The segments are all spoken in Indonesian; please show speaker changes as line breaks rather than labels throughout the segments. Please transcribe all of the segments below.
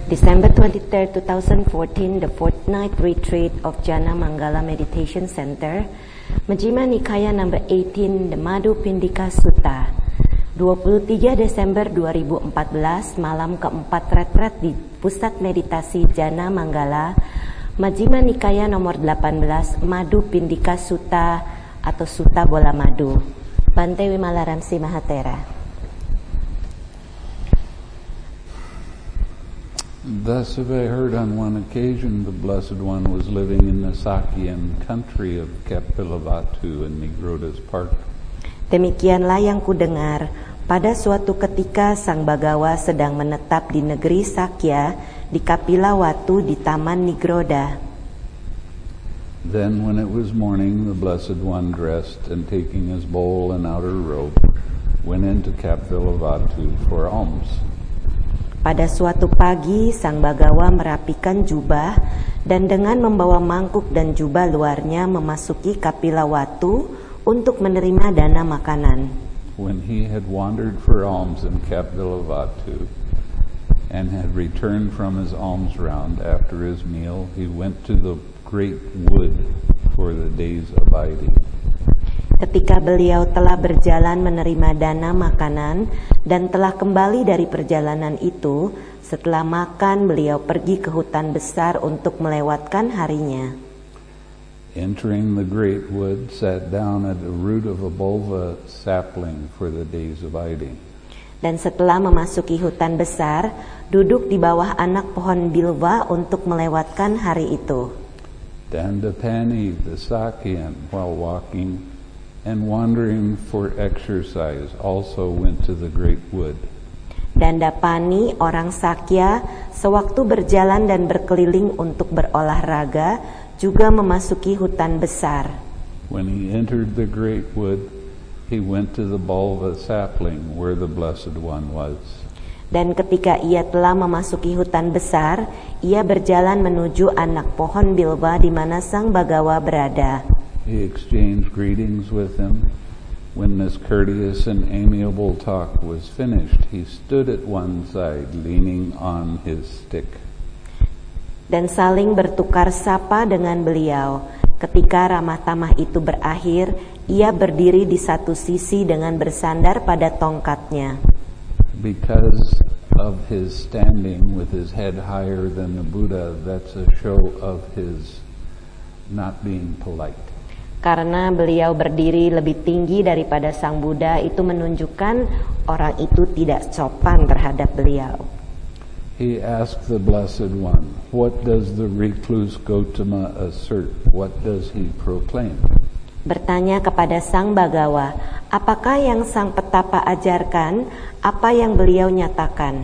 December 23, 2014, the fortnight retreat of Jana Mangala Meditation Center, Majjhima Nikaya number 18, the Madhu Pindika Sutta. 23 Desember 2014, malam keempat retret di Pusat Meditasi Jana Mangala, Majjhima Nikaya nomor 18, Madhu Pindika Sutta atau Sutta Bola Madu. Bante Wimalaramsi Mahatera.
Thus have I heard on one occasion the Blessed One was living in the Sakyan country of Kapilavatthu in Nigroda's park.
Demikianlah yang kudengar, pada suatu ketika Sang Bagawa sedang menetap di negeri Sakya di Kapilavatthu di Taman Nigroda.
Then when it was morning, the Blessed One dressed and taking his bowl and outer robe, went into Kapilavatthu for alms.
Pada suatu pagi, Sang Bagawa merapikan jubah dan dengan membawa mangkuk dan jubah luarnya memasuki Kapilavatthu untuk menerima dana makanan.
When he had wandered for alms in Kapilavatthu and had returned from his alms round after his meal, he went to the great wood for the day's abiding.
Ketika beliau telah berjalan menerima dana makanan dan telah kembali dari perjalanan itu, setelah makan beliau pergi ke hutan besar untuk melewatkan harinya.
Entering the great wood, sat down at the root of a bulva sapling for the day's abiding.
Dan setelah memasuki hutan besar, duduk di bawah anak pohon bilva untuk melewatkan hari itu.
Dandapani, the Sakyan, while walking and wandering for exercise, also went to the great wood.
Dandapani, orang Sakya, sewaktu berjalan dan berkeliling untuk berolahraga, juga memasuki hutan besar.
When he entered the great wood, he went to the bulva sapling where the Blessed One was.
Dan ketika ia telah memasuki hutan besar, ia berjalan menuju anak pohon bilva di mana Sang Bagawa berada.
He exchanged greetings with him. When this courteous and amiable talk was finished, he stood at one side, leaning on his stick.
Dan saling bertukar sapa dengan beliau. Ketika ramah tamah itu berakhir, ia berdiri di satu sisi dengan bersandar pada tongkatnya.
Because of his standing with his head higher than the Buddha, that's a show of his not being polite.
Karena beliau berdiri lebih tinggi daripada Sang Buddha, itu menunjukkan orang itu tidak sopan terhadap beliau.
He asked the Blessed One, what does the recluse Gotama assert? What does he proclaim?
Bertanya kepada Sang Bagawa, apakah yang Sang Petapa ajarkan, apa yang beliau nyatakan?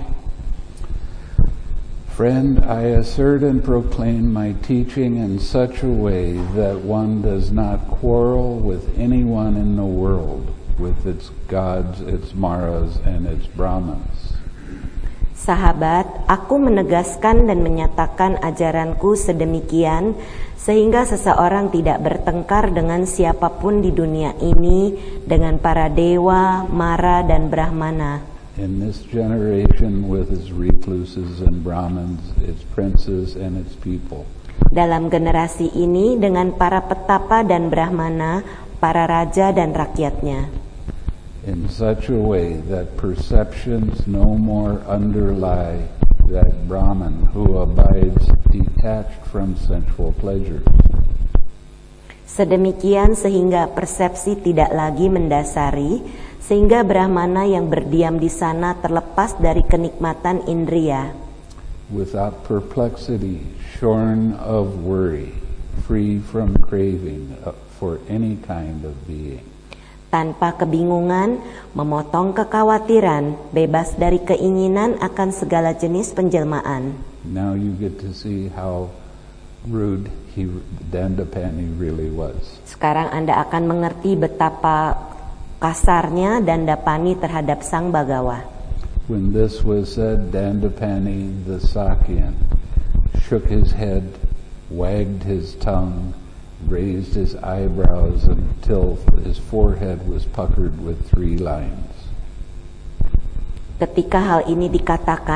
Friend, I assert and proclaim my teaching in such a way that one does not quarrel with anyone in the world, with its gods, its maras, and its brahmans.
Sahabat, aku menegaskan dan menyatakan ajaranku sedemikian sehingga seseorang tidak bertengkar dengan siapapun di dunia ini, dengan para dewa, mara, dan brahmana.
In this generation with its recluses and brahmins, its princes and its people.
Dalam generasi ini dengan para petapa dan brahmana, para raja dan rakyatnya.
In such a way that perceptions no more underlie that Brahman who abides detached from sensual pleasures.
Sedemikian sehingga persepsi tidak lagi mendasari, sehingga Brahmana yang berdiam di sana terlepas dari kenikmatan indria.
Without perplexity, shorn of worry, free from craving for any kind of being.
Tanpa kebingungan, memotong kekhawatiran, bebas dari keinginan akan segala jenis penjelmaan.
Now you get to see how rude Dandapani really was.
Sekarang Anda akan mengerti betapa kasarnya Dandapani terhadap Sang Bagawa.
When this was said, Dandapani the Sakyan shook his head, wagged his tongue, raised his eyebrows until his forehead was puckered with 3 lines.
Ketika hal ini dikatakan,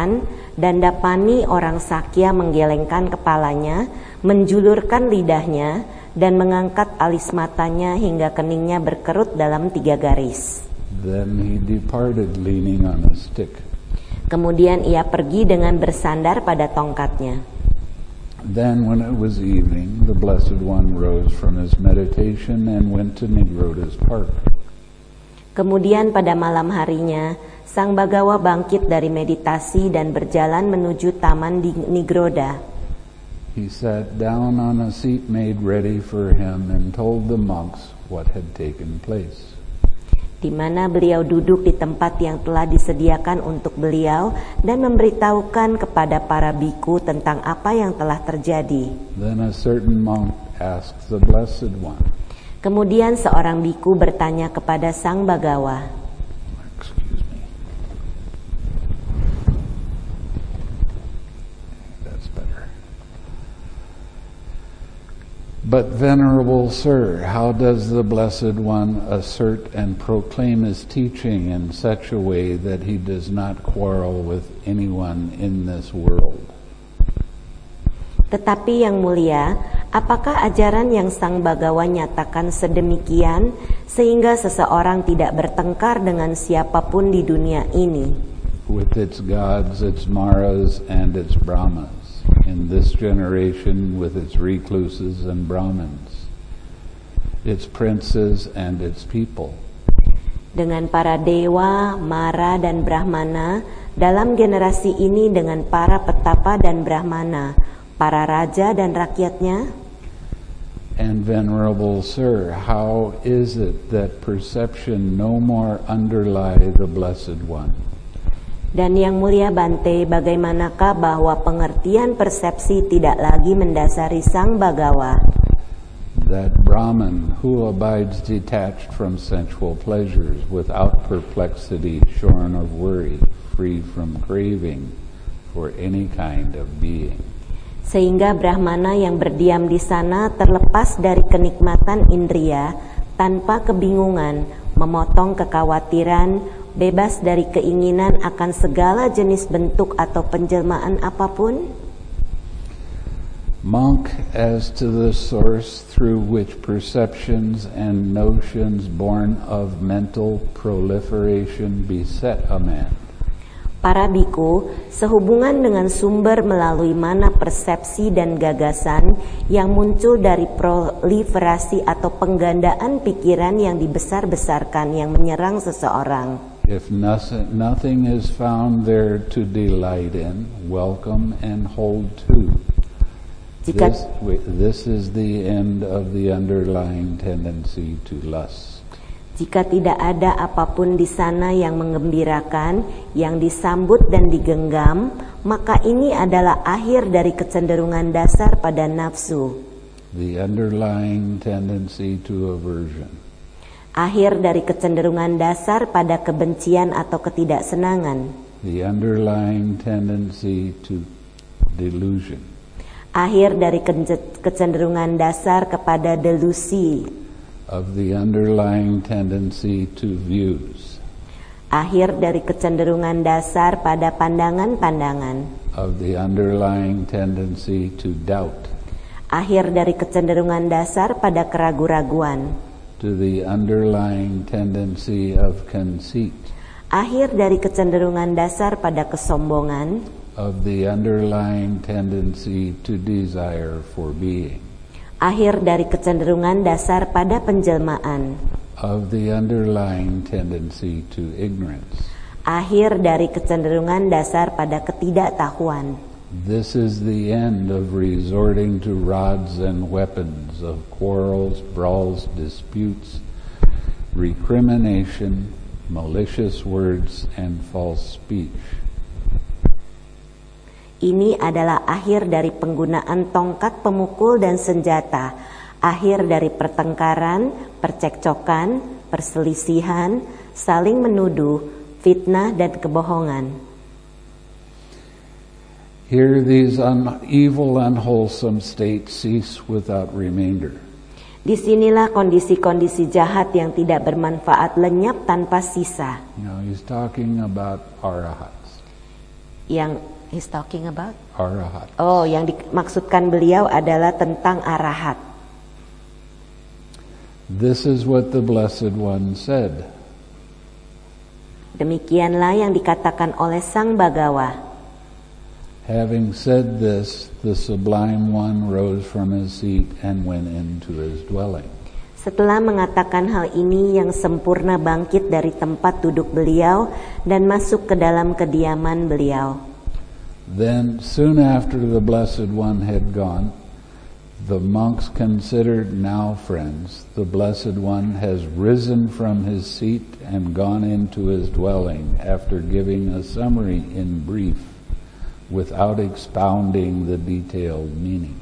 Dandapani orang Sakya menggelengkan kepalanya, menjulurkan lidahnya, dan mengangkat alis matanya hingga keningnya berkerut dalam 3 garis.
Then he departed leaning on a stick.
Kemudian ia pergi dengan bersandar pada tongkatnya.
Then when it was evening, the Blessed One rose from his meditation and went to Nigroda's park.
Kemudian pada malam harinya, Sang Bagawa bangkit dari meditasi dan berjalan menuju taman di Nigroda.
He sat down on a seat made ready for him and told the monks what had taken place.
Di mana beliau duduk di tempat yang telah disediakan untuk beliau dan memberitahukan kepada para biku tentang apa yang telah terjadi.
Then a certain monk asked the Blessed One.
Kemudian seorang biku bertanya kepada Sang Bagawa.
Excuse me. That's better. But Venerable Sir, how does the Blessed One assert and proclaim his teaching in such a way that he does not quarrel with anyone in this world?
Tetapi yang mulia, apakah ajaran yang Sang Bagawa nyatakan sedemikian sehingga seseorang tidak bertengkar dengan siapapun di dunia ini?
With its gods, its maras, and its brahmas. In this generation with its recluses and brahmins. Its princes and its people.
Dengan para dewa, mara, dan brahmana, dalam generasi ini dengan para petapa dan brahmana, para raja dan rakyatnya.
And Venerable Sir, how is it that perception no more underlie the Blessed One?
Dan yang mulia Bante, bagaimanakah bahwa pengertian persepsi tidak lagi mendasari Sang Bagawa?
That Brahman who abides detached from sensual pleasures, without perplexity, shorn of worry, free from craving for any kind of being.
Sehingga Brahmana yang berdiam di sana terlepas dari kenikmatan indria, tanpa kebingungan, memotong kekhawatiran, bebas dari keinginan akan segala jenis bentuk atau penjelmaan apapun.
Monk, as to the source through which perceptions and notions born of mental proliferation beset a man.
Para biku, sehubungan dengan sumber melalui mana persepsi dan gagasan yang muncul dari proliferasi atau penggandaan pikiran yang dibesar-besarkan yang menyerang seseorang.
If nothing is found there to delight in, welcome and hold to. This is the end of the underlying tendency to lust.
Jika tidak ada apapun di sana yang menggembirakan, yang disambut dan digenggam, maka ini adalah akhir dari kecenderungan dasar pada nafsu.
The underlying tendency to aversion.
Akhir dari kecenderungan dasar pada kebencian atau ketidaksenangan.
The underlying tendency to delusion.
Akhir dari kecenderungan dasar kepada delusi.
Of the underlying tendency to views.
Akhir dari kecenderungan dasar pada pandangan-pandangan.
Of the underlying tendency to doubt.
Akhir dari kecenderungan dasar pada keraguan-raguan.
To the underlying tendency of conceit.
Akhir dari kecenderungan dasar pada kesombongan.
Of the underlying tendency to desire for being.
Akhir dari kecenderungan dasar pada penjelmaan.
Of the underlying tendency to ignorance.
Akhir dari kecenderungan dasar pada ketidaktahuan.
This is the end of resorting to rods and weapons, of quarrels, brawls, disputes, recrimination, malicious words, and false speech.
Ini adalah akhir dari penggunaan tongkat pemukul dan senjata, akhir dari pertengkaran, percekcokan, perselisihan, saling menuduh, fitnah dan kebohongan.
Here these evil, unwholesome states cease without remainder.
Disinilah kondisi-kondisi jahat yang tidak bermanfaat lenyap tanpa sisa.
Now he's talking about arahats.
Yang he's talking about?
Arahat.
Oh, yang dimaksudkan beliau adalah tentang arahat.
This is what the Blessed One said.
Demikianlah yang dikatakan oleh Sang Bagawa.
Having said this, the Sublime One rose from his seat and went into his dwelling.
Setelah mengatakan hal ini, yang sempurna bangkit dari tempat duduk beliau dan masuk ke dalam kediaman beliau.
Then, soon after the Blessed One had gone, the monks considered, now friends, the Blessed One has risen from his seat and gone into his dwelling after giving a summary in brief, without expounding the detailed meaning.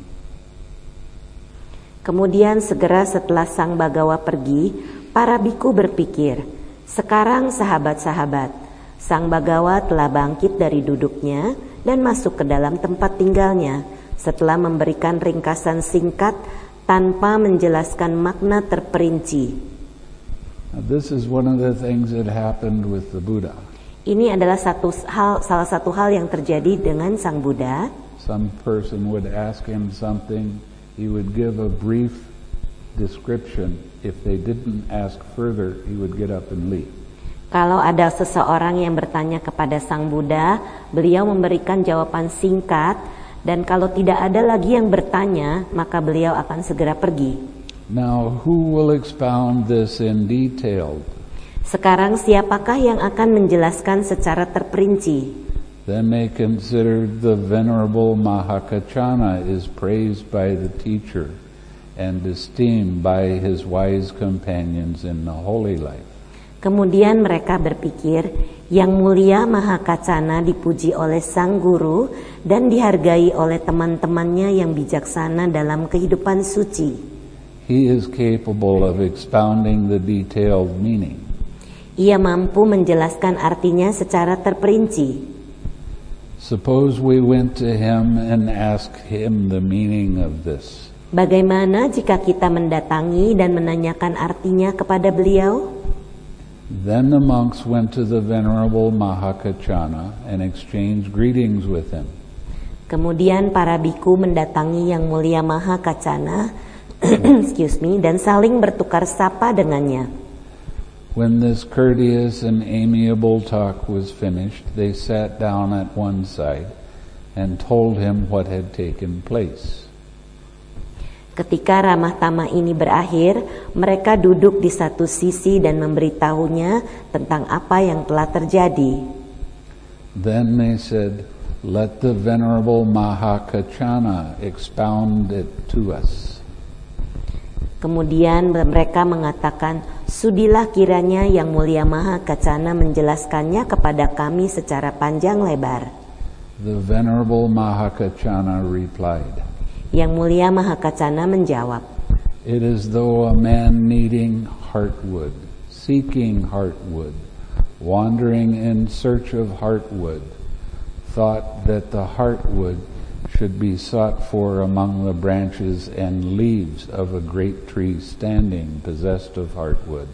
Kemudian segera setelah Sang Bagawa pergi, para biku berpikir, sekarang sahabat-sahabat, Sang Bagawa telah bangkit dari duduknya dan masuk ke dalam tempat tinggalnya, setelah memberikan ringkasan singkat tanpa menjelaskan makna terperinci.
Now, this is one of the things that happened with the Buddha.
Ini adalah salah satu hal yang terjadi dengan Sang Buddha.
Some person would ask him something, he would give a brief description. If they didn't ask further, he would get up and leave.
Kalau ada seseorang yang bertanya kepada Sang Buddha, beliau memberikan jawaban singkat, dan kalau tidak ada lagi yang bertanya, maka beliau akan segera pergi.
Now, who will expound this in detail?
Sekarang siapakah yang akan menjelaskan secara terperinci?
Then they considered the Venerable Mahakachana is praised by the teacher and esteemed by his wise companions in the holy life.
Kemudian mereka berpikir, Yang Mulia Mahakacana dipuji oleh Sang Guru dan dihargai oleh teman-temannya yang bijaksana dalam kehidupan suci.
He is capable of expounding the detailed meaning.
Ia mampu menjelaskan artinya secara terperinci.
Suppose we went to him and asked him the meaning of this.
Bagaimana jika kita mendatangi dan menanyakan artinya kepada beliau?
Then the monks went to the Venerable Mahakachana and exchanged greetings with him.
Kemudian para biku mendatangi Yang Mulia Mahakacana dan saling bertukar sapa dengannya.
When this courteous and amiable talk was finished, they sat down at one side and told him what had taken place.
Ketika ramah tamah ini berakhir, mereka duduk di satu sisi dan memberitahunya tentang apa yang telah terjadi.
Then they said, "Let the Venerable Mahakachana expound it to us."
Kemudian mereka mengatakan, sudilah kiranya Yang Mulia Mahakacana menjelaskannya kepada kami secara panjang lebar.
The Venerable Mahakachana replied,
Yang Mulia Mahakacana menjawab,
"It is though a man needing heartwood, seeking heartwood, wandering in search of heartwood, thought that the heartwood should be sought for among the branches and leaves of a great tree standing possessed of heartwood."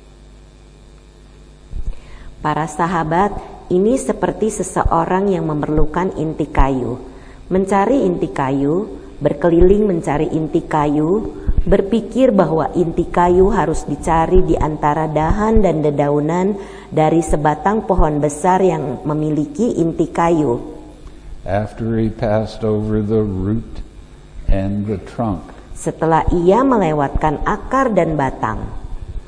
Para sahabat, ini seperti seseorang yang memerlukan inti kayu. Mencari inti kayu, berkeliling mencari inti kayu, berpikir bahwa inti kayu harus dicari di antara dahan dan dedaunan dari sebatang pohon besar yang memiliki inti kayu.
After he passed over the root and the trunk,
Setelah ia melewatkan akar dan batang.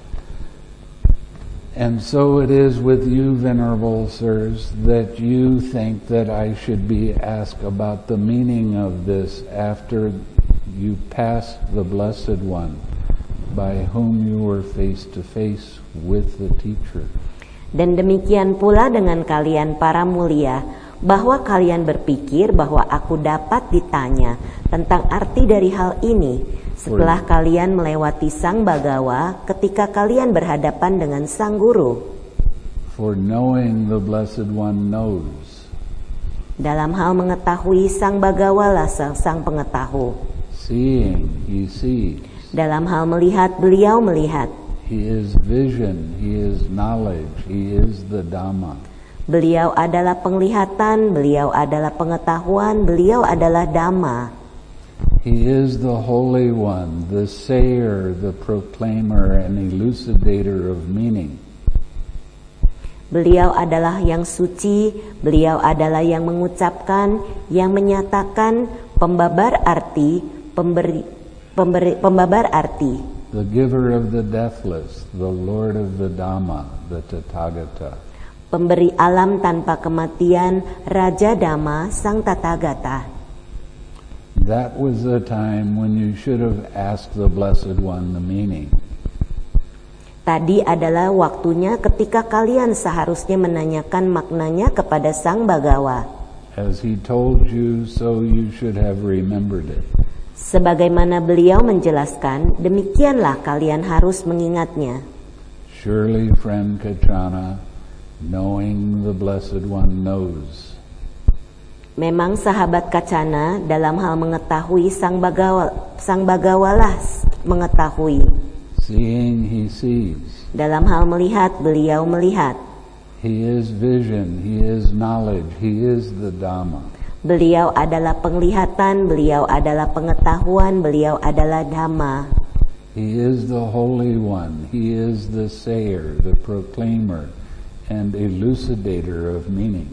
and so it is with you, Venerable Sirs, that you think that I should be asked about the meaning of this after you passed the Blessed One, by whom you were face to face with the teacher.
Dan demikian pula dengan kalian para mulia, bahwa kalian berpikir bahwa aku dapat ditanya tentang arti dari hal ini setelah kalian melewati Sang Bagawa ketika kalian berhadapan dengan Sang Guru.
For knowing the Blessed One knows.
Dalam hal mengetahui Sang Bagawa lah sang pengetahu.
Seeing, he sees.
Dalam hal melihat, beliau melihat.
He is vision, he is knowledge, he is the Dhamma.
Beliau adalah penglihatan, beliau adalah pengetahuan, beliau adalah Dhamma.
He is the Holy One, the sayer, the proclaimer, and elucidator of meaning.
Beliau adalah yang suci, beliau adalah yang mengucapkan, yang menyatakan, pembabar arti, pembabar arti.
The giver of the deathless, the Lord of the Dhamma, the Tathagata.
Pemberi alam tanpa kematian, Raja Dhamma, Sang Tathagata.
That was the time when you should have asked the Blessed One the meaning.
Tadi adalah waktunya ketika kalian seharusnya menanyakan maknanya kepada Sang Bagawa.
As he told you, so you should have remembered it.
Sebagaimana beliau menjelaskan, demikianlah kalian harus mengingatnya.
Surely, friend Kachana, knowing the Blessed One knows.
Memang sahabat Kacana dalam hal mengetahui Sang Bagawalah mengetahui.
Seeing, he sees.
Dalam hal melihat, beliau melihat.
He is vision, he is knowledge, he is the Dhamma.
Beliau adalah penglihatan, beliau adalah pengetahuan, beliau adalah Dhamma.
He is the Holy One, he is the sayer, the proclaimer, and elucidator of meaning.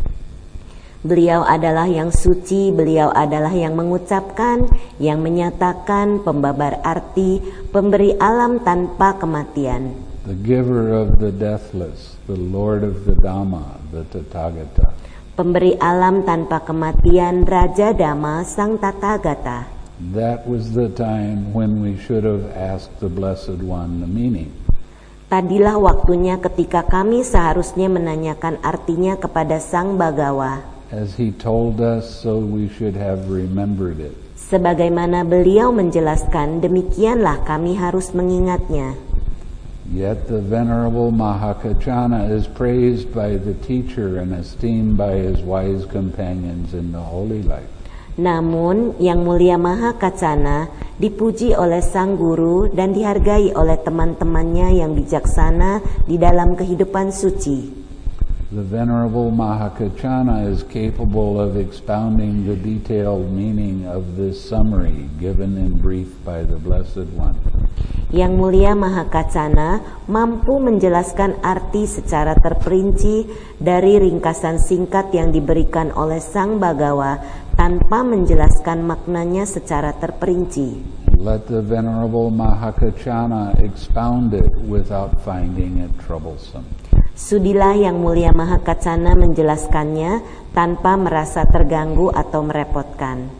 Beliau adalah yang suci, beliau adalah yang mengucapkan, yang menyatakan, pembabar arti, pemberi alam tanpa kematian.
The giver of the deathless, the Lord of the Dhamma, the Tathagata.
Pemberi alam tanpa kematian, Raja Dhamma, Sang Tathagata.
That was the time when we should have asked the Blessed One the meaning.
Tadilah waktunya ketika kami seharusnya menanyakan artinya kepada Sang Bagawa.
As he told us, so we should have remembered it.
Sebagaimana beliau menjelaskan, demikianlah kami harus mengingatnya.
Yet the Venerable Mahakachana is praised by the teacher and esteemed by his wise companions in the holy life.
Namun, Yang Mulia Mahakacana dipuji oleh Sang Guru dan dihargai oleh teman-temannya yang bijaksana di dalam kehidupan suci.
The Venerable Mahakachana is capable of expounding the detailed meaning of this summary given in brief by the Blessed One.
Yang Mulia Mahakacana mampu menjelaskan arti secara terperinci dari ringkasan singkat yang diberikan oleh Sang Bagawa tanpa menjelaskan maknanya secara terperinci.
Let the Venerable Mahakachana expound it without finding it troublesome.
Sudilah Yang Mulia Mahakacana menjelaskannya tanpa merasa terganggu atau merepotkan.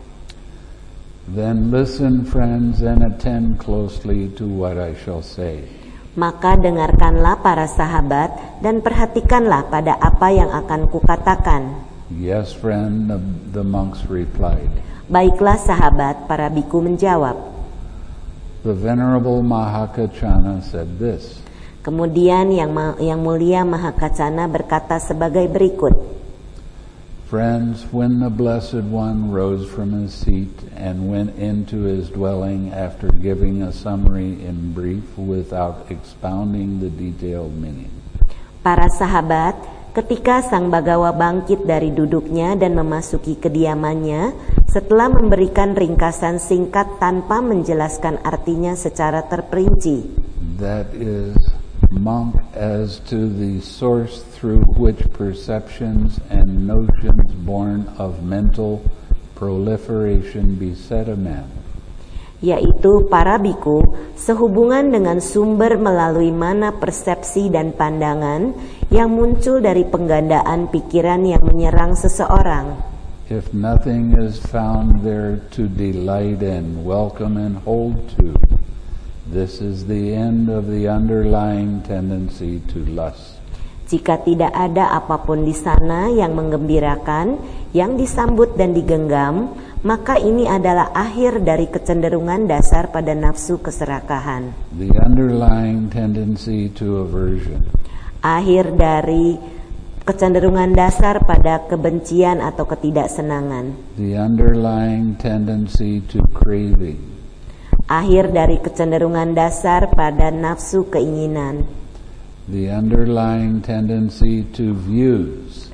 Then listen, friends, and attend closely to what I shall say.
Maka dengarkanlah para sahabat dan perhatikanlah pada apa yang akan kukatakan.
Yes, friend, the monks replied.
Baiklah sahabat, para biku menjawab.
The Venerable Mahakachana said this.
Kemudian Yang Mulia Mahakacana berkata sebagai berikut.
Friends, when the Blessed One rose from his seat and went into his dwelling after giving a summary in brief without expounding the detailed meaning.
Para sahabat, ketika Sang Bagawa bangkit dari duduknya dan memasuki kediamannya, setelah memberikan ringkasan singkat tanpa menjelaskan artinya secara terperinci.
That is, monk, as to the source through which perceptions and notions born of mental proliferation beset a man.
Yaitu para biku sehubungan dengan sumber melalui mana persepsi dan pandangan yang muncul dari penggandaan pikiran yang menyerang seseorang.
If nothing is found there to delight in, welcome and hold to, this is the end of the underlying tendency to lust.
Jika tidak ada apapun di sana yang menggembirakan, yang disambut dan digenggam, maka ini adalah akhir dari kecenderungan dasar pada nafsu keserakahan.
The underlying tendency to aversion.
Akhir dari kecenderungan dasar pada kebencian atau ketidaksenangan.
The underlying tendency to craving.
Akhir dari kecenderungan dasar pada nafsu keinginan.
The underlying tendency to views.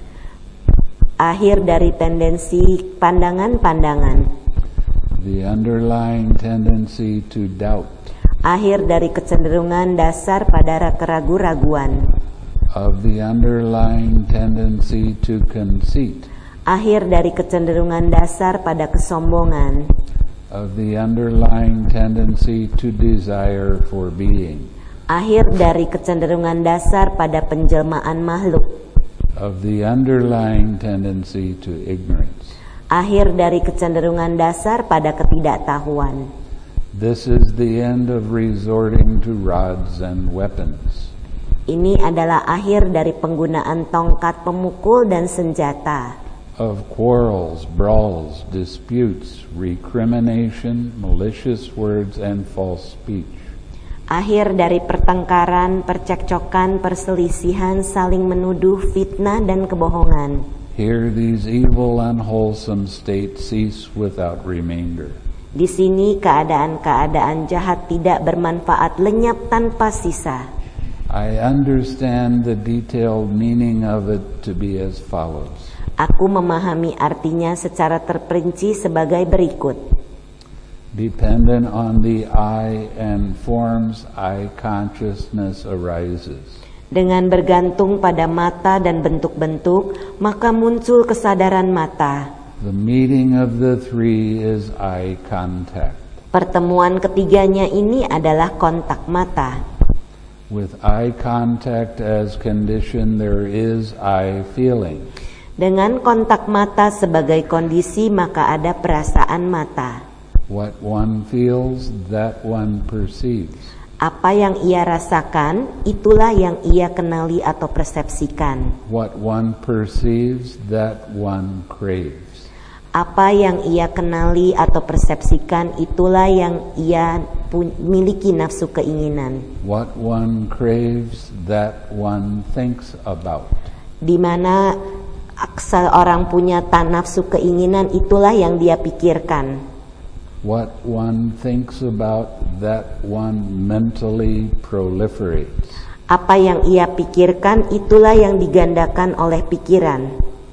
Akhir dari tendensi pandangan-pandangan.
The underlying tendency to doubt.
Akhir dari kecenderungan dasar pada keraguan-raguan.
Of the underlying tendency to conceit.
Akhir dari kecenderungan dasar pada kesombongan.
Of the underlying tendency to desire for being.
Akhir dari kecenderungan dasar pada penjelmaan makhluk.
Of the underlying tendency to ignorance.
Akhir dari kecenderungan dasar pada ketidaktahuan.
This is the end of resorting to rods and weapons.
Ini adalah akhir dari penggunaan tongkat pemukul dan senjata.
Of quarrels, brawls, disputes, recrimination, malicious words, and false speech.
Akhir dari pertengkaran, percekcokan, perselisihan, saling menuduh, fitnah, dan kebohongan.
Here these evil, unwholesome states cease without remainder.
Di sini keadaan-keadaan jahat tidak bermanfaat, lenyap tanpa sisa.
I understand the detailed meaning of it to be as follows.
Aku memahami artinya secara terperinci sebagai berikut.
Dependent on the I and forms, I consciousness arises.
Dengan bergantung pada mata dan bentuk-bentuk, maka muncul kesadaran mata.
The meeting of the three is eye contact.
Pertemuan ketiganya ini adalah kontak mata.
With eye contact as condition, there is eye feeling.
Dengan kontak mata sebagai kondisi, maka ada perasaan mata.
What one feels, that one perceives.
Apa yang ia rasakan, itulah yang ia kenali atau persepsikan.
What one perceives, that one craves.
Apa yang ia kenali atau persepsikan, itulah yang ia miliki nafsu keinginan.
What one craves, that one thinks about.
Di mana seorang punya nafsu keinginan, itulah yang dia pikirkan.
What one thinks about, that one mentally proliferates.
Apa yang ia pikirkan, itulah yang digandakan oleh pikiran.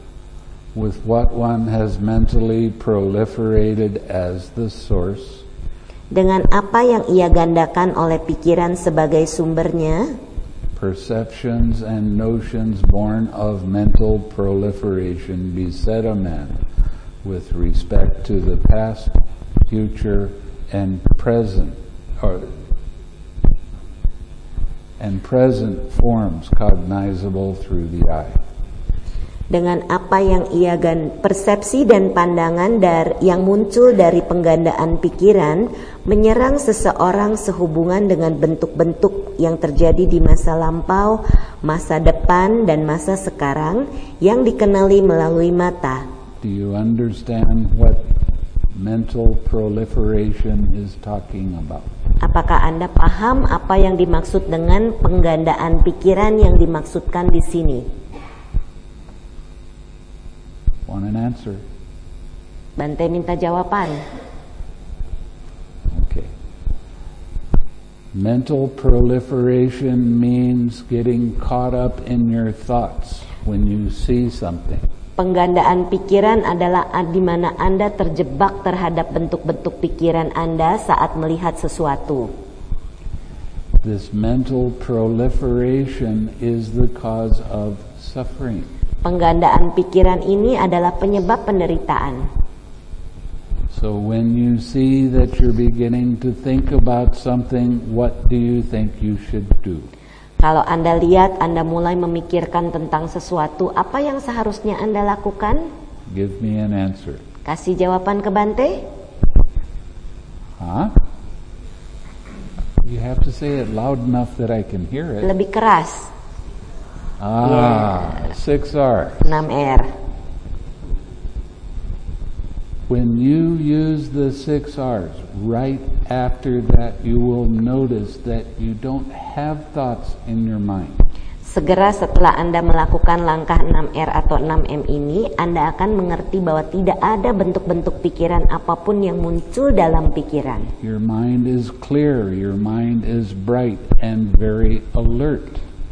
With what one has mentally proliferated as the source.
Dengan apa yang ia gandakan oleh pikiran sebagai sumbernya.
Perceptions and notions born of mental proliferation beset a man with respect to the past, future, and present forms cognizable through the eye.
Dengan apa yang ia persepsi dan pandangan yang muncul dari penggandaan pikiran menyerang seseorang sehubungan dengan bentuk-bentuk yang terjadi di masa lampau, masa depan, dan masa sekarang yang dikenali melalui mata.
Do you understand what mental proliferation is talking about?
Apakah Anda paham apa yang dimaksud dengan penggandaan pikiran yang dimaksudkan di sini?
Want an answer?
Bante minta jawaban.
Okay. Mental proliferation means getting caught up in your thoughts when you see something.
Penggandaan pikiran adalah di mana Anda terjebak terhadap bentuk-bentuk pikiran Anda saat melihat sesuatu.
This mental proliferation is the cause of suffering.
Penggandaan pikiran ini adalah penyebab penderitaan.
So when you see that you're beginning to think about something, what do you think you should do?
Kalau Anda lihat Anda mulai memikirkan tentang sesuatu, apa yang seharusnya Anda lakukan?
Give me an answer.
Kasih jawaban ke Bante.
Huh? You have to say it loud enough that I can hear it.
Lebih keras.
6R.
6R.
When you use the 6Rs, right after that you will notice that you don't have thoughts in your mind.
Segera setelah Anda melakukan langkah 6R atau 6M ini, Anda akan mengerti bahwa tidak ada bentuk-bentuk pikiran apapun yang muncul dalam pikiran.
Your mind is clear, your mind is bright and very alert.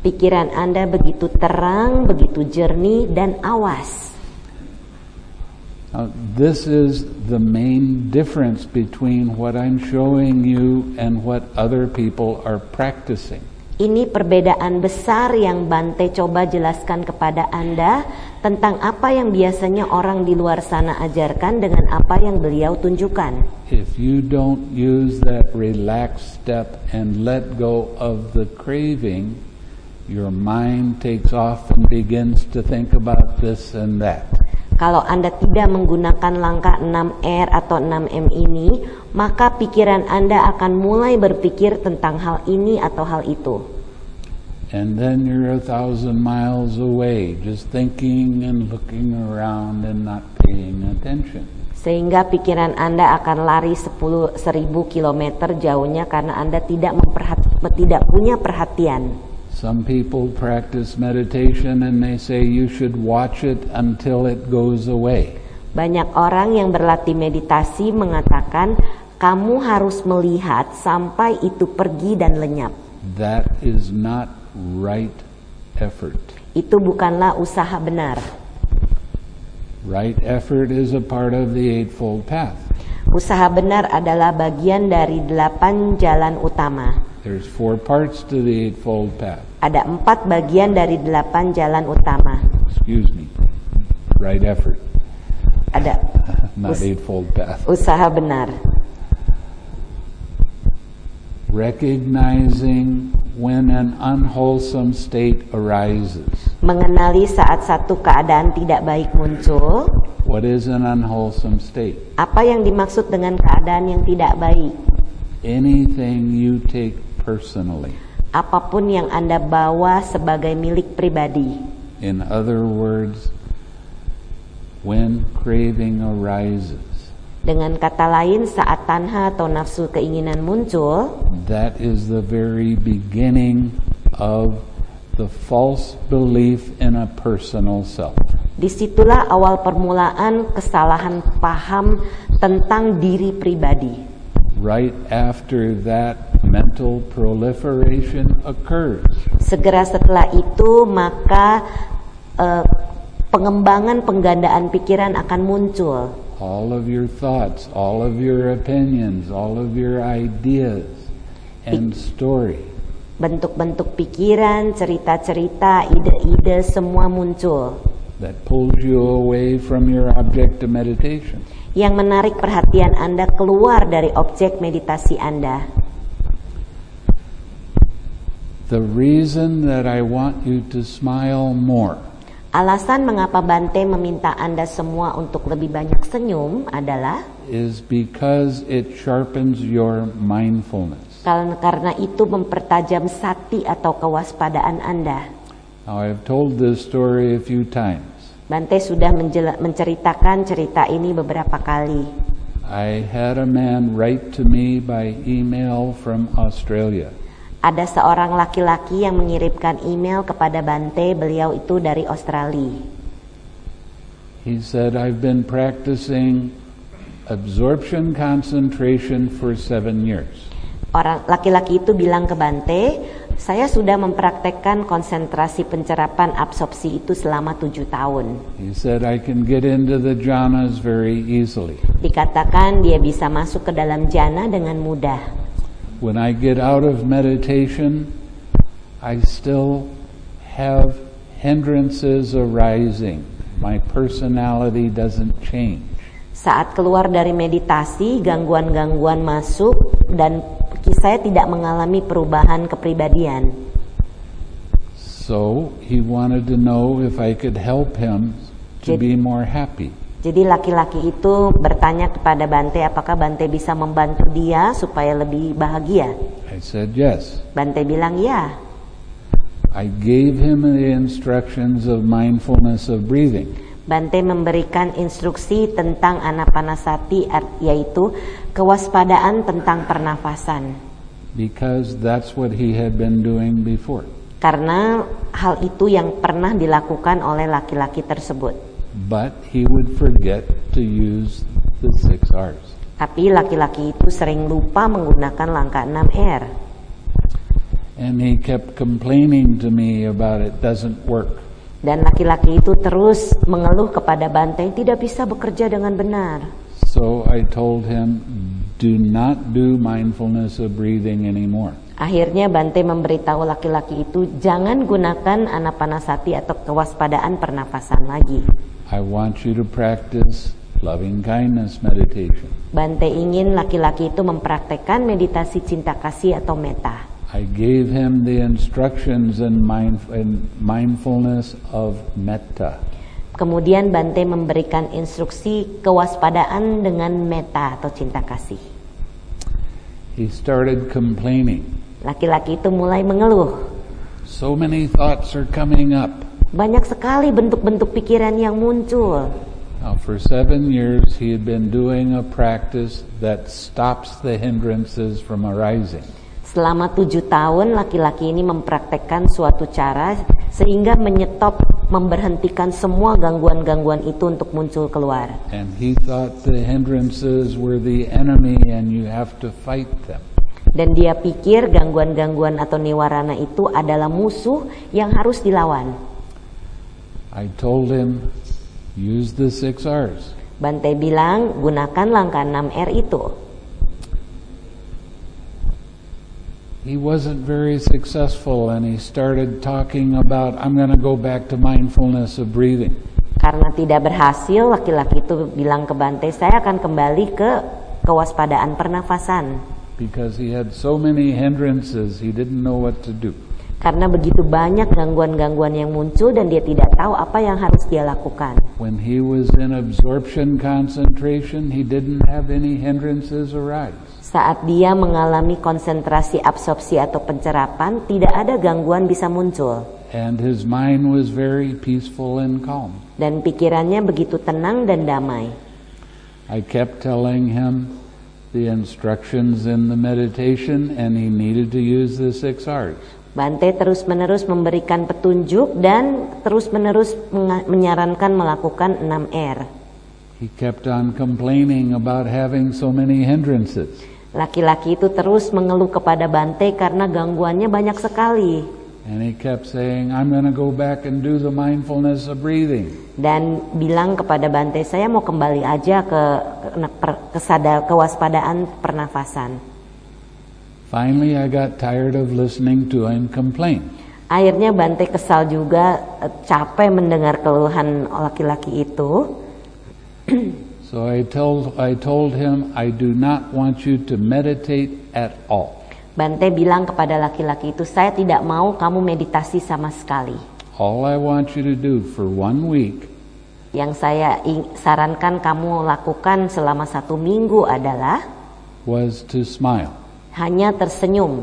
Pikiran Anda begitu terang, begitu jernih, dan awas.
Now, this is the main difference between what I'm showing you and what other people are practicing.
Ini perbedaan besar yang Bante coba jelaskan kepada Anda tentang apa yang biasanya orang di luar sana ajarkan dengan apa yang beliau tunjukkan.
If you don't use that relaxed step and let go of the craving, your mind takes off and begins to think about this and that.
Kalau Anda tidak menggunakan langkah 6R atau 6M ini, maka pikiran Anda akan mulai berpikir tentang hal ini atau hal itu.
And then you're 1,000 miles away, just thinking and looking around and not paying attention.
Sehingga pikiran Anda akan lari 10.000 kilometer jauhnya karena Anda tidak punya perhatian.
Some people practice meditation and they say you should watch it until it goes away.
Banyak orang yang berlatih meditasi mengatakan kamu harus melihat sampai itu pergi dan lenyap.
That is not right effort.
Itu bukanlah usaha benar.
Right effort is a part of the Eightfold Path.
Usaha benar adalah bagian dari 8 jalan utama.
There's 4 parts to the Eightfold Path.
Ada 4 bagian dari 8 jalan utama.
Excuse me. Right effort.
Ada
Not Eightfold Path.
usaha benar.
Recognizing when an unwholesome state arises.
Mengenali saat satu keadaan tidak baik muncul.
What is an unwholesome state?
Apa yang dimaksud dengan keadaan yang tidak baik?
Anything you take personally.
Apapun yang Anda bawa sebagai milik pribadi.
In other words, when craving arises.
Dengan kata lain, saat tanha atau nafsu keinginan muncul,
that is the very beginning of the false belief in a personal self.
disitulah awal permulaan kesalahan paham tentang diri pribadi.
Right after that, mental proliferation occurs.
Segera setelah itu, maka pengembangan penggandaan pikiran akan muncul.
All of your thoughts, all of your opinions, all of your ideas and story.
Bentuk-bentuk pikiran, cerita-cerita, ide-ide semua muncul.
That pulls you away from your object of meditation.
Yang menarik perhatian Anda keluar dari objek meditasi Anda.
The reason that I want you to smile more.
Alasan mengapa Bante meminta Anda semua untuk lebih banyak senyum adalah
is because it sharpens your mindfulness.
Karena itu mempertajam sati atau kewaspadaan Anda.
Now I've told this story a few times.
Bante sudah menceritakan cerita ini beberapa kali.
I had a man write to me by email from Australia.
Ada seorang laki-laki yang mengirimkan email kepada Bante, beliau itu dari Australia.
He said, I've been practicing absorption concentration for 7 years.
Orang laki-laki itu bilang ke Bante, saya sudah mempraktekkan konsentrasi pencerapan absorpsi itu selama 7 tahun.
He said, I can get into the jhanas very easily.
Dikatakan dia bisa masuk ke dalam jhana dengan mudah.
When I get out of meditation, I still have hindrances arising. My personality doesn't change.
Saat keluar dari meditasi, gangguan-gangguan masuk dan saya tidak mengalami perubahan kepribadian.
So he wanted to know if I could help him to be more happy.
Jadi laki-laki itu bertanya kepada Bante apakah Bante bisa membantu dia supaya lebih bahagia.
I said yes.
Bante bilang ya.
I gave him the instructions of mindfulness of breathing.
Bante memberikan instruksi tentang anapanasati, yaitu kewaspadaan tentang pernafasan.
Because that's what he had been doing before.
Karena hal itu yang pernah dilakukan oleh laki-laki tersebut.
But he would forget to use the 6 R's.
Tapi laki-laki itu sering lupa menggunakan langkah 6R.
And he kept complaining to me about it doesn't work.
Dan laki-laki itu terus mengeluh kepada Bante, tidak bisa bekerja dengan benar.
So I told him, do not do mindfulness of breathing anymore.
Akhirnya Bante memberitahu laki-laki itu jangan gunakan anapanasati atau kewaspadaan pernafasan lagi.
I want you to practice loving kindness meditation.
Bante ingin laki-laki itu mempraktekkan meditasi cinta kasih atau metta.
I gave him the instructions in mindfulness of metta.
Kemudian Bante memberikan instruksi kewaspadaan dengan metta atau cinta kasih.
He started complaining.
Laki-laki itu mulai mengeluh.
So many thoughts are coming up.
Banyak sekali bentuk-bentuk pikiran yang muncul.
Now, for 7 years, he had been doing a practice that stops the hindrances from arising.
Selama 7 tahun laki-laki ini mempraktekkan suatu cara sehingga menyetop, memberhentikan semua gangguan-gangguan itu untuk muncul keluar.
And he thought the hindrances were the enemy and you have to fight them.
Dan dia pikir gangguan-gangguan atau niwarana itu adalah musuh yang harus dilawan.
I told him, use the 6 R's.
Bante bilang, gunakan langkah 6R itu.
He wasn't very successful and he started talking about, I'm going to go back to mindfulness of breathing.
Karena tidak berhasil, laki-laki itu bilang ke Bante, saya akan kembali ke kewaspadaan pernafasan.
Because he had so many hindrances, he didn't know what to do.
Karena begitu banyak gangguan-gangguan yang muncul dan dia tidak tahu apa yang harus dia lakukan.
When he was in absorption concentration, he didn't have any hindrances arise.
Saat dia mengalami konsentrasi absorpsi atau pencerapan, tidak ada gangguan bisa muncul.
And his mind was very peaceful and calm.
Dan pikirannya begitu tenang dan damai.
I kept telling him the instructions in the meditation and he needed to use the 6 R's.
Bante terus-menerus memberikan petunjuk dan terus-menerus menyarankan melakukan 6R.
He kept on complaining about having so many hindrances.
Laki-laki itu terus mengeluh kepada Bante karena gangguannya banyak sekali.
And he kept saying, I'm going to go back and do the mindfulness of breathing.
Dan bilang kepada Bante, saya mau kembali aja ke kewaspadaan pernafasan.
Finally, I got tired of listening to him complain.
Akhirnya Bante kesal juga, capek mendengar keluhan laki-laki itu.
So I told him, I do not want you to meditate at all.
Bante bilang kepada laki-laki itu, saya tidak mau kamu meditasi sama sekali.
All I want you to do for 1 week,
yang saya sarankan kamu lakukan selama 1 minggu adalah
was to smile.
Hanya tersenyum.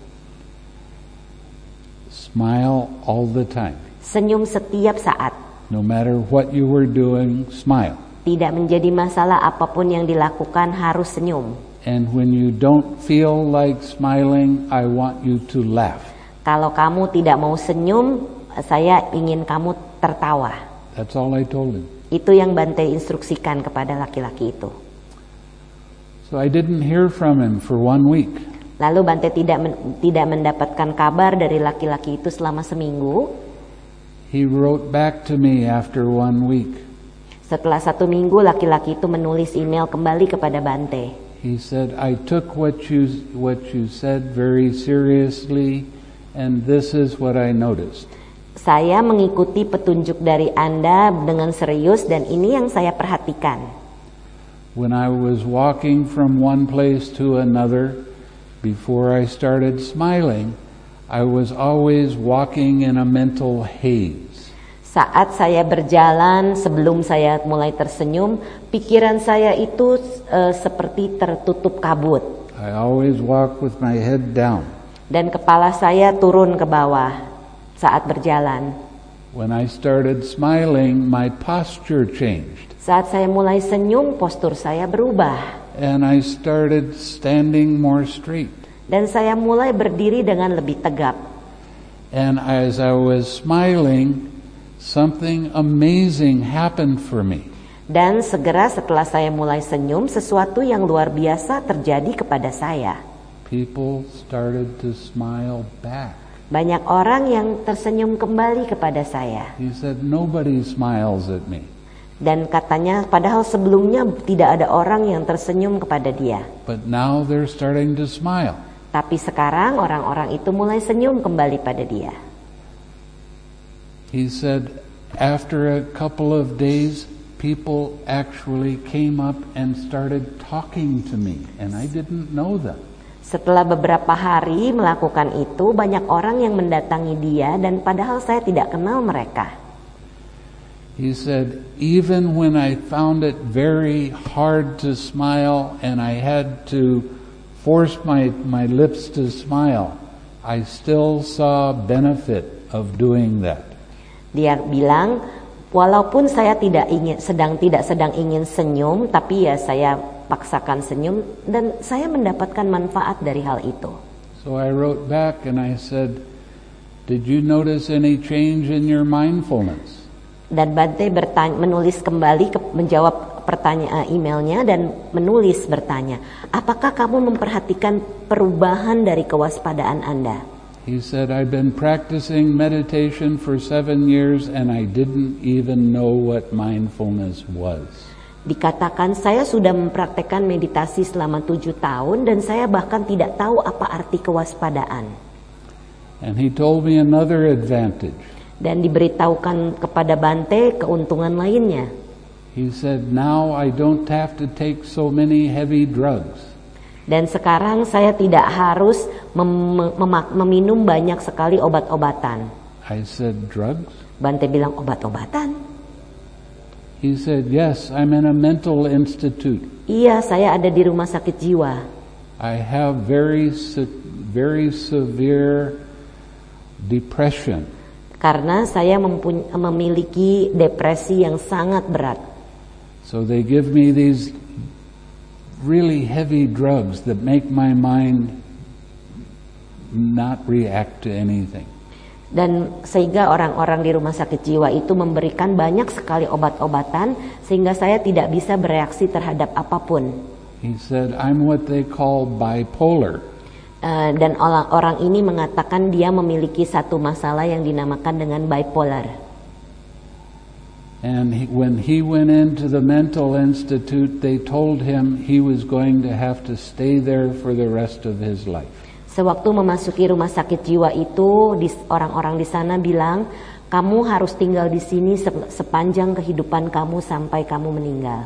Smile all the time.
Senyum setiap saat.
No matter what you were doing, smile.
Tidak menjadi masalah apapun yang dilakukan harus senyum.
And when you don't feel like smiling, I want you to laugh.
Kalau kamu tidak mau senyum, saya ingin kamu tertawa.
That's all I told him.
Itu yang Bante instruksikan kepada laki-laki itu.
So I didn't hear from him for 1 week.
Lalu Bante tidak mendapatkan kabar dari laki-laki itu selama seminggu.
He wrote back to me after 1 week.
Setelah 1 minggu, laki-laki itu menulis email kembali kepada Bante.
He said, I took what you said very seriously, and this is what I noticed.
Saya mengikuti petunjuk dari Anda dengan serius dan ini yang saya perhatikan.
When I was walking from one place to another, before I started smiling, I was always walking in a mental haze.
Saat saya berjalan, sebelum saya mulai tersenyum, pikiran saya itu seperti tertutup kabut.
I always walk with my head down.
Dan kepala saya turun ke bawah saat berjalan.
When I started smiling, my posture changed.
Saat saya mulai senyum, postur saya berubah.
And I started standing more straight.
Dan saya mulai berdiri dengan lebih tegap.
And as I was smiling, something amazing happened for me.
Dan segera setelah saya mulai senyum, sesuatu yang luar biasa terjadi kepada saya.
people started to smile back.
Banyak orang yang tersenyum kembali kepada saya.
He said, nobody smiles at me.
Dan katanya, padahal sebelumnya tidak ada orang yang tersenyum kepada dia.
But now they're starting to smile.
Tapi sekarang orang-orang itu mulai senyum kembali pada dia.
He said, after a couple of days, people actually came up and started talking to me, and I didn't know them.
Setelah beberapa hari melakukan itu, banyak orang yang mendatangi dia dan padahal saya tidak kenal mereka.
He said, even when I found it very hard to smile and I had to force my lips to smile, I still saw benefit of doing that.
Dia bilang, walaupun saya tidak sedang ingin senyum, tapi ya saya paksakan senyum dan saya mendapatkan manfaat dari hal itu.
So I wrote back and I said, did you notice any change in your mindfulness?
Dan Bante menulis kembali menjawab pertanyaan emailnya dan menulis bertanya, apakah kamu memperhatikan perubahan dari kewaspadaan Anda?
He said, I've been practicing meditation for 7 years and I didn't even know what mindfulness was.
Dikatakan saya sudah mempraktekkan meditasi selama 7 tahun dan saya bahkan tidak tahu apa arti kewaspadaan.
And he told me another advantage.
Dan diberitahukan kepada Bante keuntungan lainnya.
He said, now I don't have to take so many heavy drugs.
Dan sekarang saya tidak harus meminum banyak sekali obat-obatan.
I said, drugs?
Bante bilang, obat-obatan?
He said, yes, I'm in a mental institute.
Iya, saya ada di rumah sakit jiwa.
I have very severe depression.
Karena saya memiliki depresi yang sangat berat.
So they give me these really heavy drugs that make my mind not react to anything.
Dan sehingga orang-orang di rumah sakit jiwa itu memberikan banyak sekali obat-obatan sehingga saya tidak bisa bereaksi terhadap apapun.
He said, I'm what they call bipolar.
Dan orang ini mengatakan dia memiliki satu masalah yang dinamakan dengan bipolar.
And when he went into the mental institute, they told him he was going to have to stay there for the rest of his life.
Sewaktu memasuki rumah sakit jiwa itu, orang-orang di sana bilang, kamu harus tinggal di sini sepanjang kehidupan kamu sampai kamu meninggal.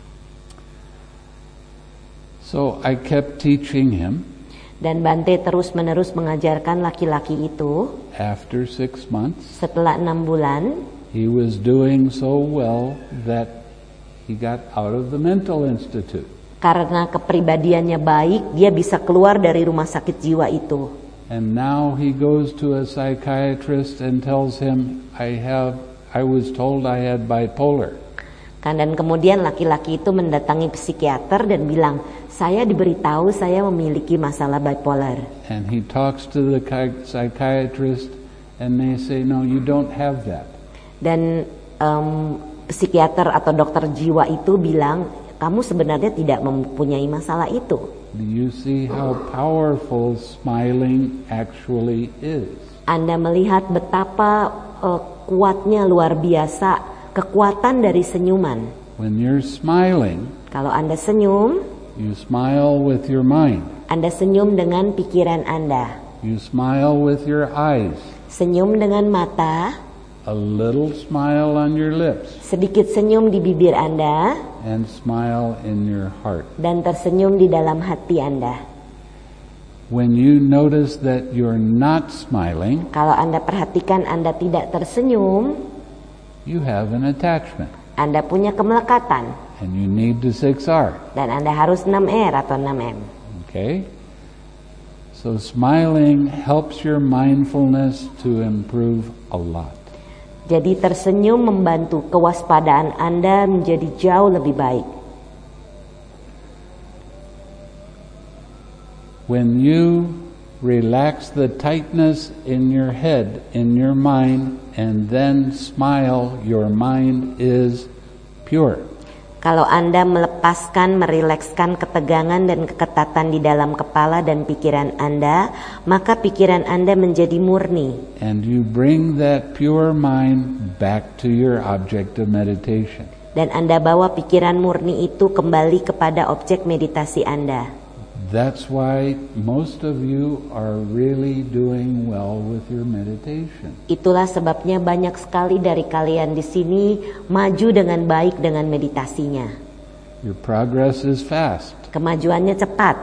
So I kept teaching him.
Dan Bante terus-menerus mengajarkan laki-laki itu.
After 6 months,
setelah 6 bulan,
he was doing so well that he got out of the mental institute.
Karena kepribadiannya baik, dia bisa keluar dari rumah sakit jiwa itu.
And now he goes to a psychiatrist and tells him, I was told I had bipolar.
Dan kemudian laki-laki itu mendatangi psikiater dan bilang, saya diberitahu saya memiliki masalah bipolar.
And he talks to the psychiatrist and they say, no, you don't have that.
Dan psikiater atau dokter jiwa itu bilang, kamu sebenarnya tidak mempunyai masalah itu.
Do you see how powerful smiling actually is?
Anda melihat betapa kuatnya, luar biasa kekuatan dari senyuman.
When you're smiling,
kalau Anda senyum,
you smile with your mind.
Anda senyum dengan pikiran Anda.
You smile with your eyes.
Senyum dengan mata.
A little smile on your lips.
Sedikit senyum di bibir Anda.
And smile in your heart.
Dan tersenyum di dalam hati Anda.
When you notice that you're not smiling,
kalau Anda perhatikan Anda tidak tersenyum,
you have an attachment.
Anda punya kemelekatan.
And you need the 6R.
Dan Anda harus 6R atau 6M.
Okay? So smiling helps your mindfulness to improve a lot.
Jadi tersenyum membantu kewaspadaan Anda menjadi jauh lebih baik.
When you relax the tightness in your head, in your mind, and then smile, your mind is pure.
Kalau Anda melepaskan, merilekskan ketegangan dan keketatan di dalam kepala dan pikiran Anda, maka pikiran Anda menjadi murni.
And you bring that pure mind back to your object of meditation.
Dan Anda bawa pikiran murni itu kembali kepada objek meditasi Anda.
That's why most of you are really doing well with your meditation.
Itulah sebabnya banyak sekali dari kalian di sini maju dengan baik dengan meditasinya.
Your progress is fast.
Kemajuannya cepat.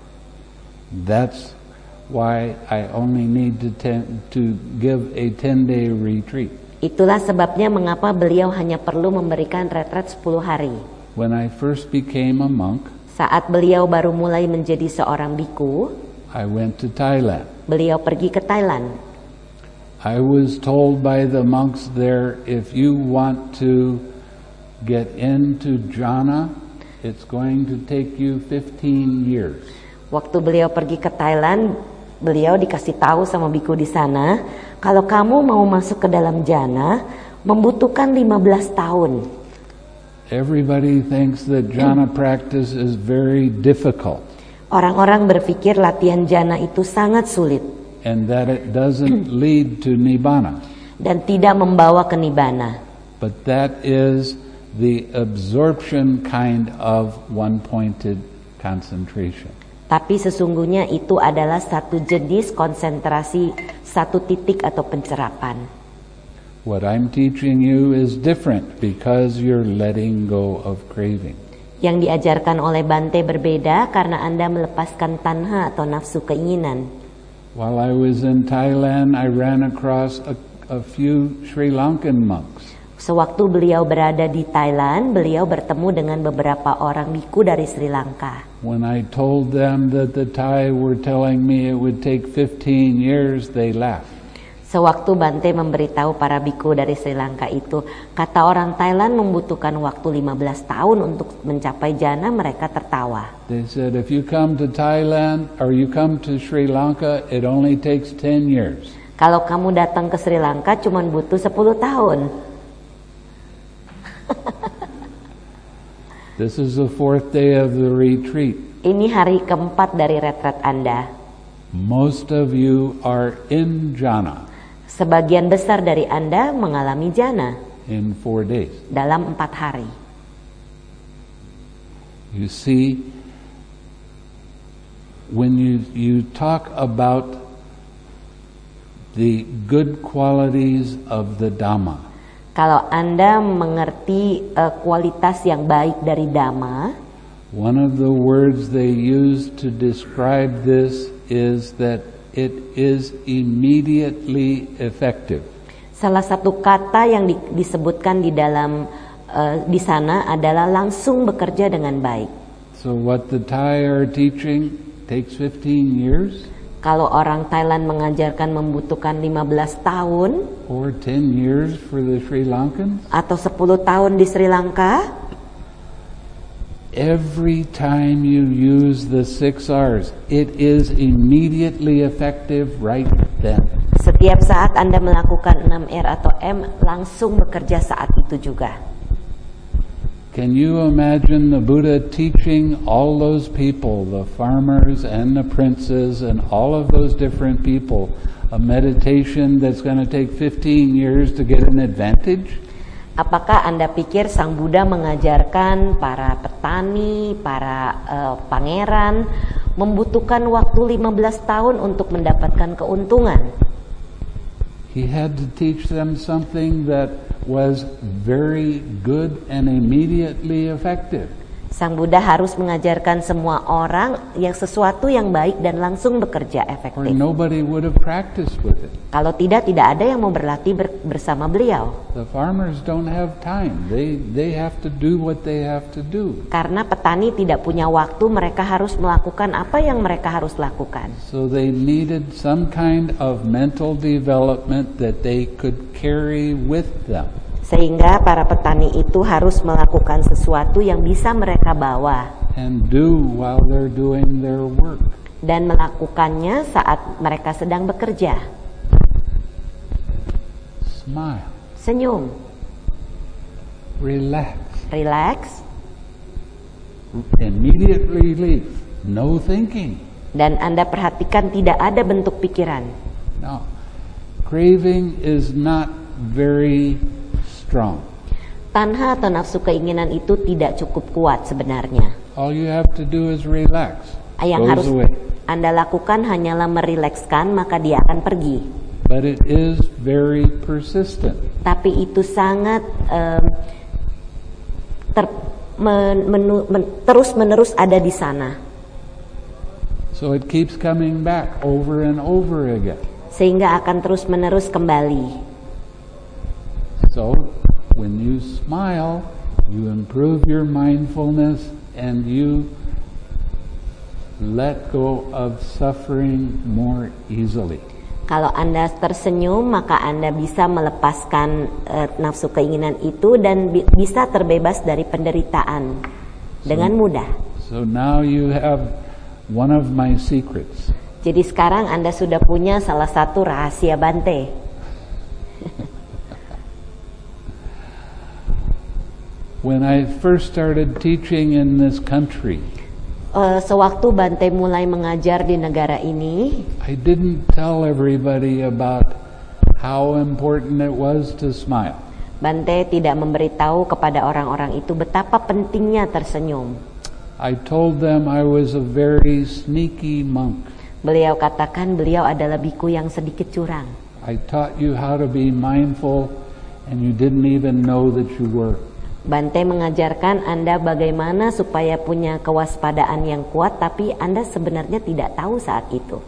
That's why I only need to give a 10-day retreat.
Itulah sebabnya mengapa beliau hanya perlu memberikan retret 10 hari.
When I first became a monk,
Saat beliau baru mulai menjadi seorang biku,
I went to Thailand.
beliau pergi ke Thailand.
I was told by the monks there, if you want to get into jhana, it's going to take you 15 years.
Waktu beliau pergi ke Thailand, beliau dikasih tahu sama biku di sana, kalau kamu mau masuk ke dalam jhana, membutuhkan 15 tahun.
Everybody thinks that jhana practice is very difficult
Orang-orang berpikir latihan jhana itu sangat sulit
and that it doesn't lead to nibbana.
dan tidak membawa ke nibbana.
But that is the absorption kind of one-pointed concentration.
Tapi sesungguhnya itu adalah satu jenis konsentrasi, satu titik atau pencerapan.
What I'm teaching you is different because you're letting go of craving.
Yang diajarkan oleh Bante berbeda karena Anda melepaskan tanha atau nafsu keinginan.
While I was in Thailand, I ran across a few Sri Lankan monks.
Sewaktu beliau berada di Thailand, beliau bertemu dengan beberapa orang biku dari Sri Lanka.
When I told them that the Thai were telling me it would take 15 years, they laughed.
Sewaktu Bante memberitahu para biku dari Sri Lanka itu, kata orang Thailand membutuhkan waktu 15 tahun untuk mencapai jhana, mereka tertawa.
They said, if you come to Thailand or you come to Sri Lanka, it only takes 10 years.
Kalau kamu datang ke Sri Lanka cuma butuh 10 tahun.
This is the 4th day of the retreat.
Ini hari keempat dari retret Anda.
Most of you are in jhana
Sebagian besar dari Anda mengalami jhana
in 4 days.
dalam 4 hari.
You see, when you talk about the good qualities of the Dhamma,
Kalau Anda mengerti kualitas yang baik dari Dhamma,
one of the words they use to describe this is that it is immediately effective.
salah satu kata yang disebutkan di dalam di sana adalah langsung bekerja dengan baik.
So what the Thai are teaching takes 15 years
Kalau orang Thailand mengajarkan membutuhkan 15 tahun
or 10 years for the Sri Lankans,
atau 10 tahun di Sri Lanka,
every time you use the 6 R's, it is immediately effective right then.
setiap saat Anda melakukan 6R atau M langsung bekerja saat itu juga.
Can you imagine the Buddha teaching all those people, the farmers and the princes and all of those different people, a meditation that's going to take 15 years to get an advantage?
Apakah Anda pikir Sang Buddha mengajarkan para petani, para pangeran membutuhkan waktu 15 tahun untuk mendapatkan keuntungan?
He had to teach them something that was very good and immediately effective.
Sang Buddha harus mengajarkan semua orang yang sesuatu yang baik dan langsung bekerja
Or
efektif.
nobody would have practiced with it.
Kalau tidak ada yang mau berlatih bersama beliau.
The farmers don't have time. They have to do what they have to do.
Karena petani tidak punya waktu, mereka harus melakukan apa yang mereka harus lakukan.
So they needed some kind of mental development that they could carry with them.
Sehingga para petani itu harus melakukan sesuatu yang bisa mereka bawa
And do while they're doing their work.
dan melakukannya saat mereka sedang bekerja.
Smile.
Senyum,
Relax.
relax,
Immediate relief, no thinking.
Dan Anda perhatikan tidak ada bentuk pikiran.
Now, craving is not very strong.
Tanha atau nafsu keinginan itu tidak cukup kuat sebenarnya.
All you have to do is relax.
Yang
Goes
harus
away.
Anda lakukan hanyalah merilekskan, maka dia akan pergi.
But it is very persistent.
Tapi itu sangat terus-menerus ada di sana.
So it keeps coming back over and over again.
Sehingga akan terus-menerus kembali.
So when you smile, you improve your mindfulness and you let go of suffering more easily.
Kalau Anda tersenyum, maka Anda bisa melepaskan nafsu keinginan itu dan bisa terbebas dari penderitaan dengan mudah.
So now you have one of my secrets.
Jadi sekarang Anda sudah punya salah satu rahasia Bante.
When I first started teaching in this country,
sewaktu Bante mulai mengajar di negara ini,
I didn't tell everybody about how important it was to smile.
Bante tidak memberitahu kepada orang-orang itu betapa pentingnya tersenyum.
I told them I was a very sneaky monk.
Beliau katakan beliau adalah biku yang sedikit curang.
I taught you how to be mindful and you didn't even know that you were.
Bante mengajarkan Anda bagaimana supaya punya kewaspadaan yang kuat, tapi Anda sebenarnya tidak tahu saat itu.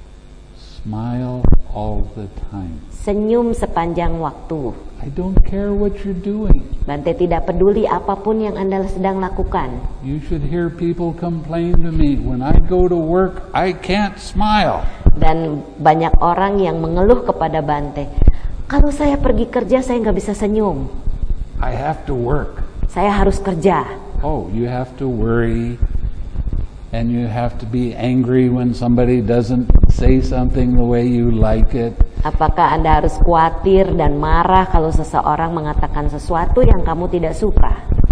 Smile all the time.
Senyum sepanjang waktu.
I don't care what you're doing.
Bante tidak peduli apapun yang Anda sedang lakukan.
You should hear people complain to me, when I go to work, I can't smile.
Dan banyak orang yang mengeluh kepada Bante, kalau saya pergi kerja saya nggak bisa senyum.
I have to work.
Saya harus kerja.
Oh, you have to worry and you have to be angry when somebody doesn't say something the way you like it.
Apakah Anda harus khawatir dan marah kalau seseorang mengatakan sesuatu yang kamu tidak suka?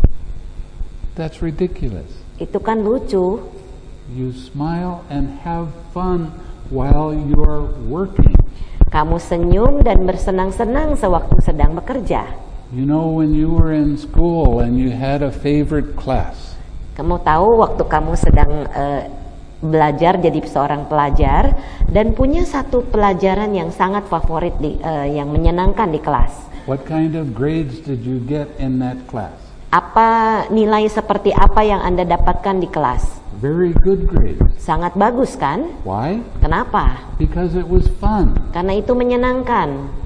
That's ridiculous.
Itu kan lucu.
You smile and have fun while you're working.
Kamu senyum dan bersenang-senang sewaktu sedang bekerja.
You know, when you were in school and you had a favorite class.
Kamu tahu waktu kamu sedang belajar jadi seorang pelajar dan punya satu pelajaran yang sangat favorit yang menyenangkan di kelas.
What kind of grades did you get in that class?
Apa nilai seperti apa yang Anda dapatkan di kelas?
Very good grades.
Sangat bagus kan?
Why?
Kenapa?
Because it was fun.
Karena itu menyenangkan.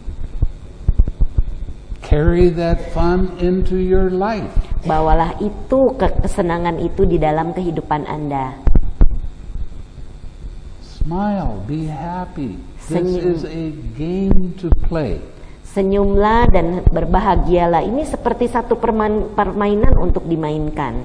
Carry that fun into your life.
Bawalah itu kesenangan itu di dalam kehidupan Anda.
Smile, be happy. This
Senyum.
is a game to play.
Senyumlah dan berbahagialah. Ini seperti satu permainan untuk dimainkan.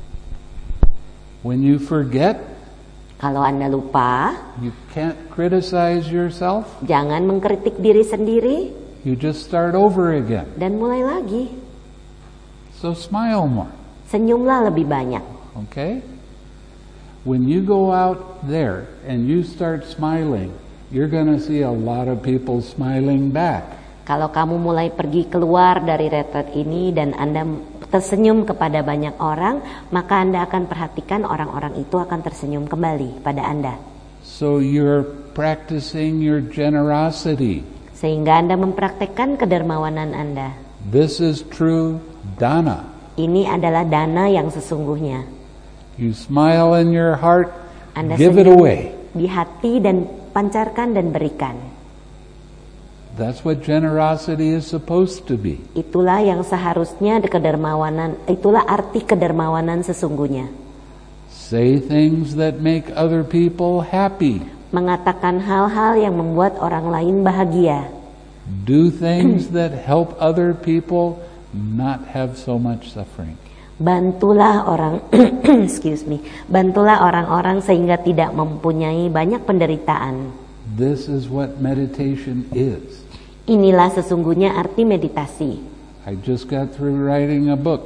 When you forget,
Kalau Anda lupa,
you can't criticize yourself.
jangan mengkritik diri sendiri
You just start over again.
dan mulai lagi.
So smile more,
Senyumlah lebih banyak.
okay? When you go out there and you start smiling, you're going to see a lot of people smiling back.
Kalau kamu mulai pergi keluar dari retret ini dan Anda tersenyum kepada banyak orang, maka Anda akan perhatikan orang-orang itu akan tersenyum kembali pada Anda.
So you're practicing your generosity.
Sehingga Anda mempraktekkan kedermawanan Anda.
This is true dana.
Ini adalah dana yang sesungguhnya.
You smile in your heart,
Anda
give it
senyum
away.
di hati dan pancarkan dan berikan.
That's what generosity is supposed to be.
Itulah yang seharusnya kedermawanan, itulah arti kedermawanan sesungguhnya.
Say things that make other people happy.
Mengatakan hal-hal yang membuat orang lain bahagia.
Do things that help other people not have so much suffering.
Bantulah orang bantulah orang-orang sehingga tidak mempunyai banyak penderitaan.
This is what meditation is.
Inilah sesungguhnya arti meditasi.
I just got through writing a book.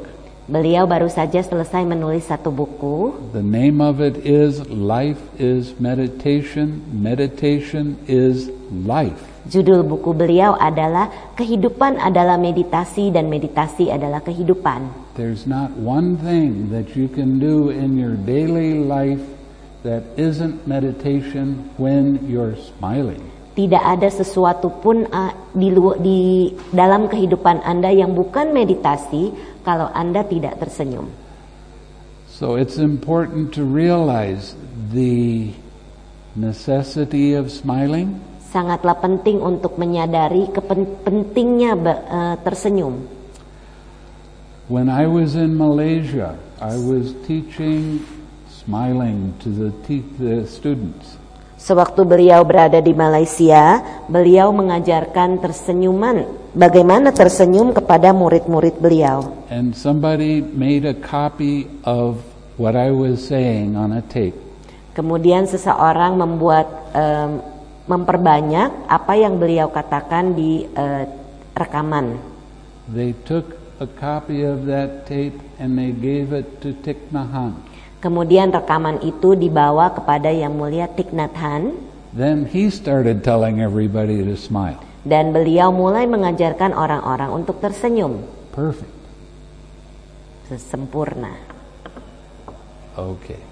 Beliau baru saja selesai menulis satu buku.
The name of it is Life is Meditation. Meditation is life.
Judul buku beliau adalah Kehidupan adalah Meditasi dan Meditasi adalah Kehidupan.
There's not one thing that you can do in your daily life that isn't meditation when you're smiling.
Tidak ada sesuatu pun di dalam kehidupan Anda yang bukan meditasi kalau Anda tidak tersenyum.
So it's important to realize the necessity of smiling.
Sangatlah penting untuk menyadari pentingnya tersenyum.
When I was in Malaysia, I was teaching smiling to the students.
Sewaktu beliau berada di Malaysia, beliau mengajarkan tersenyuman, bagaimana tersenyum kepada murid-murid beliau.
And somebody made a copy of what I was saying on a tape.
Kemudian seseorang memperbanyak apa yang beliau katakan di rekaman.
They took a copy of that tape and they gave it to Thich Nhat Hanh.
Kemudian rekaman itu dibawa kepada Yang Mulia Thich Nhat Hanh.
Then he started telling everybody to smile.
Dan beliau mulai mengajarkan orang-orang untuk tersenyum.
Perfect.
Sempurna.
Okay.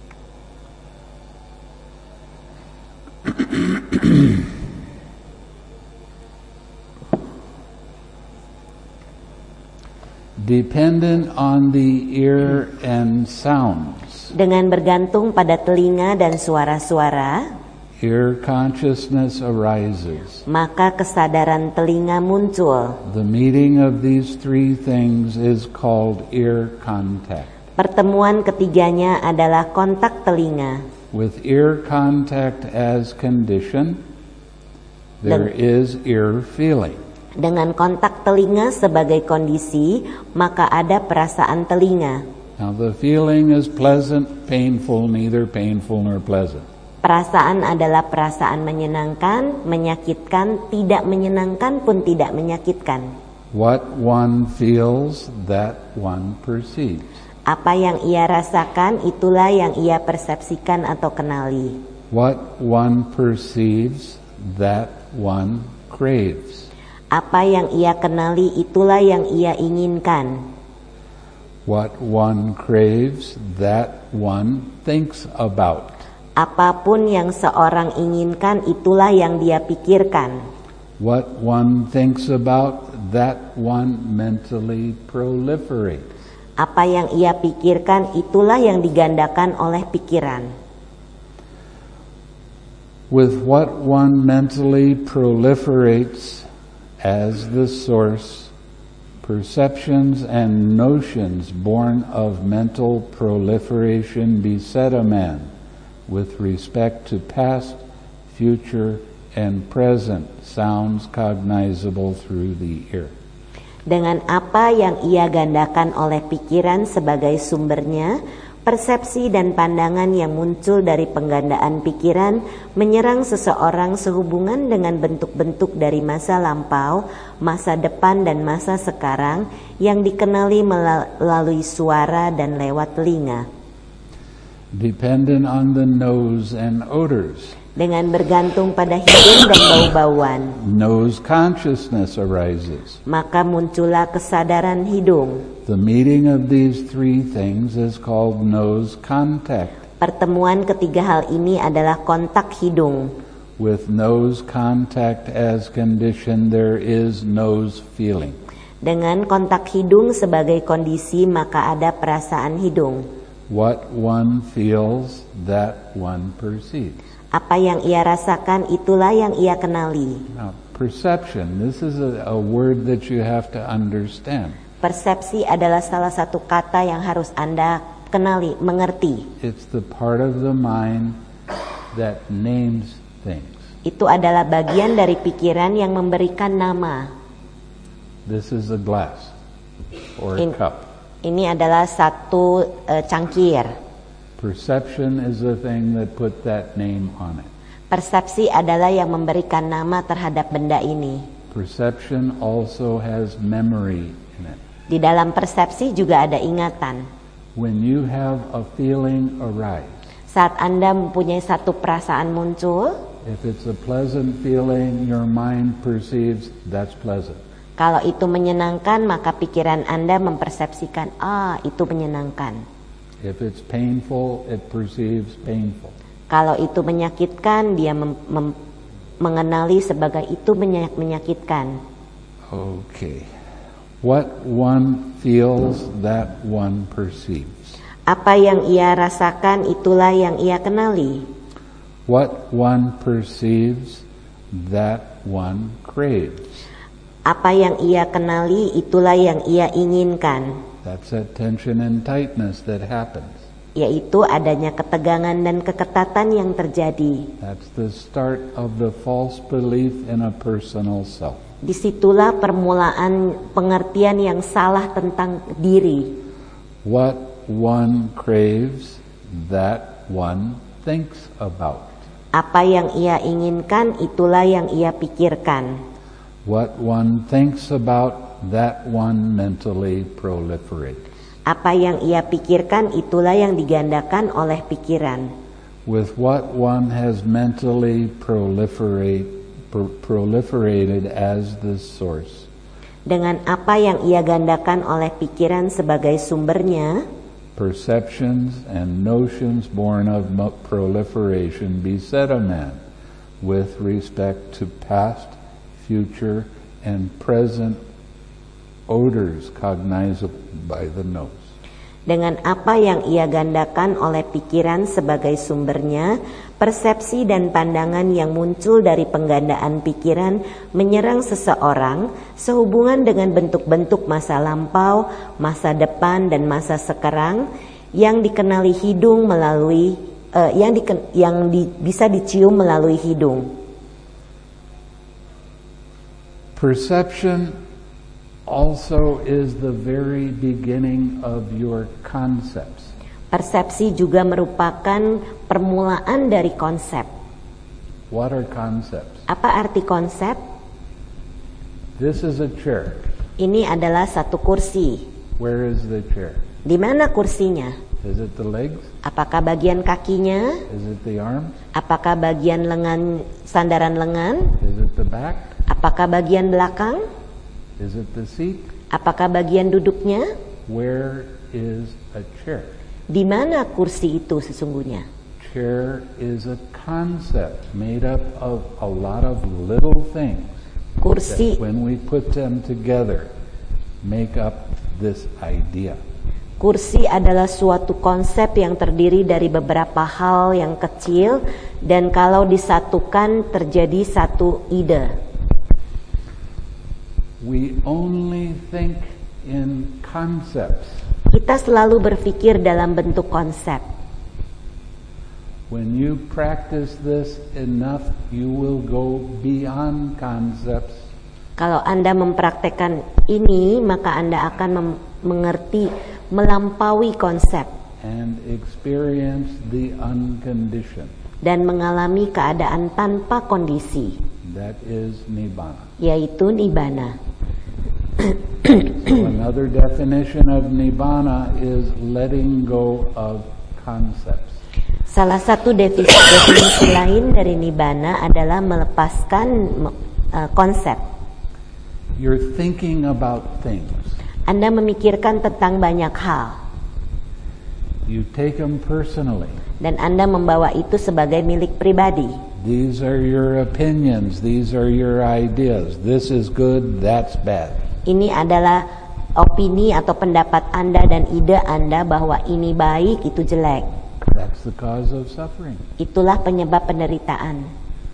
Dependent on the ear and sounds.
Dengan bergantung pada telinga dan suara-suara,
ear consciousness arises.
Maka kesadaran telinga muncul.
The meeting of these three things is called ear contact.
Pertemuan ketiganya adalah kontak telinga.
With ear contact as condition, there is ear feeling.
Dengan kontak telinga sebagai kondisi, maka ada perasaan telinga.
Now the feeling is pleasant, painful, neither painful nor pleasant.
Perasaan adalah perasaan menyenangkan, menyakitkan, tidak menyenangkan pun tidak menyakitkan.
What one feels, that one perceives.
Apa yang ia rasakan, itulah yang ia persepsikan atau kenali.
What one perceives, that one craves.
Apa yang ia kenali, itulah yang ia inginkan.
What one craves, that one thinks about.
Apapun yang seorang inginkan, itulah yang dia pikirkan.
What one thinks about, that one mentally proliferates.
Apa yang ia pikirkan, itulah yang digandakan oleh pikiran.
With what one mentally proliferates as the source, perceptions and notions born of mental proliferation beset a man with respect to past, future, and present sounds cognizable through the ear.
Dengan apa yang ia gandakan oleh pikiran sebagai sumbernya, persepsi dan pandangan yang muncul dari penggandaan pikiran menyerang seseorang sehubungan dengan bentuk-bentuk dari masa lampau, masa depan dan masa sekarang yang dikenali melalui suara dan lewat telinga.
Dependent on the nose and odors.
Dengan bergantung pada hidung dan bau-bauan,
nose consciousness arises.
Maka muncullah kesadaran hidung.
The meeting of these three things is called nose contact.
Pertemuan ketiga hal ini adalah kontak hidung.
With nose contact as condition, there is nose feeling.
Dengan kontak hidung sebagai kondisi, maka ada perasaan hidung.
What one feels, that one perceives.
Apa yang ia rasakan, itulah yang ia kenali.
Now, perception, this is a word that you have to understand.
Persepsi adalah salah satu kata yang harus Anda kenali, mengerti.
It's the part of the mind that names things.
Itu adalah bagian dari pikiran yang memberikan nama.
This is a glass or a cup.
Ini adalah satu cangkir.
Perception is the thing that put that name on it.
Persepsi adalah yang memberikan nama terhadap benda ini.
Perception also has memory in it.
Di dalam persepsi juga ada ingatan.
When you have a feeling arise,
Saat Anda mempunyai satu perasaan muncul,
if it's a pleasant feeling, your mind perceives that's pleasant.
kalau itu menyenangkan, maka pikiran Anda mempersepsikan, itu menyenangkan.
If it's painful, it perceives painful.
Kalau itu menyakitkan, dia mengenali sebagai itu menyakitkan.
Okay. What one feels, that one perceives.
Apa yang ia rasakan, itulah yang ia kenali.
What one perceives, that one craves.
Apa yang ia kenali, itulah yang ia inginkan.
That's that tension and tightness that happens.
Yaitu adanya ketegangan dan keketatan yang terjadi.
That's the start of the false belief in a personal self.
Disitulah permulaan pengertian yang salah tentang diri.
What one craves, that one thinks about.
Apa yang ia inginkan, itulah yang ia pikirkan.
What one thinks about, that one mentally proliferates.
Apa yang ia pikirkan, itulah yang digandakan oleh pikiran.
With what one has mentally proliferated as the source.
Dengan apa yang ia gandakan oleh pikiran sebagai sumbernya,
perceptions and notions born of proliferation beset a man with respect to past, future, and present odors cognizable by the nose.
Dengan apa yang ia gandakan oleh pikiran sebagai sumbernya, persepsi dan pandangan yang muncul dari penggandaan pikiran menyerang seseorang sehubungan dengan bentuk-bentuk masa lampau, masa depan, dan masa sekarang yang dikenali hidung melalui bisa dicium melalui hidung.
Perception also is the very beginning of your concepts.
Persepsi juga merupakan permulaan dari konsep.
What are concepts?
Apa arti konsep?
This is a chair.
Ini adalah satu kursi.
Where is the chair?
Di mana kursinya?
Is it the legs?
Apakah bagian kakinya?
Is it the arms?
Apakah bagian lengan, sandaran lengan?
Is it the back?
Apakah bagian belakang?
Is it the seat?
Apakah bagian duduknya?
Where is a chair?
Di mana kursi itu sesungguhnya?
Chair is a concept made up of a lot of little things.
Kursi,
When we put them together, make up this idea.
kursi adalah suatu konsep yang terdiri dari beberapa hal yang kecil dan kalau disatukan terjadi satu ide.
We only think in concepts.
Kita selalu berpikir dalam bentuk konsep.
When you practice this enough, you will go beyond concepts.
Kalau Anda mempraktekkan ini, maka Anda akan mengerti, melampaui konsep
And experience the unconditioned.
dan mengalami keadaan tanpa kondisi,
That is Nibbana.
yaitu Nibbana.
So another definition of Nibbana is letting go of concepts.
Salah satu definisi lain dari Nibbana adalah melepaskan konsep.
You're thinking about things.
Anda memikirkan tentang banyak hal
You take them personally.
dan Anda membawa itu sebagai milik pribadi.
These are your opinions. These are your ideas. This is good, that's bad.
Ini adalah opini atau pendapat Anda dan ide Anda bahwa ini baik, itu jelek.
That's the cause of suffering.
Itulah penyebab penderitaan.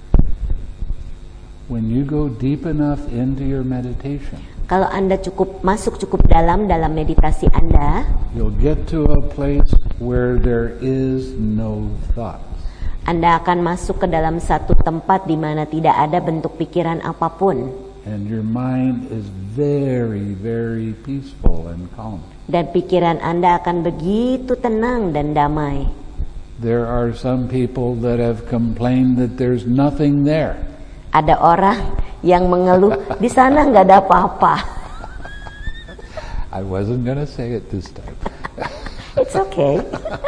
When you go deep enough into your meditation,
Kalau Anda masuk cukup dalam meditasi Anda,
you'll get to a place where there is no thoughts.
Anda akan masuk ke dalam satu tempat di mana tidak ada bentuk pikiran apapun.
And your mind is very, very peaceful and calm.
Dan pikiran Anda akan begitu tenang dan damai.
There are some people that have complained that there's nothing there.
Ada orang yang mengeluh, di sana nggak ada apa-apa.
I wasn't going to say it this time.
It's okay.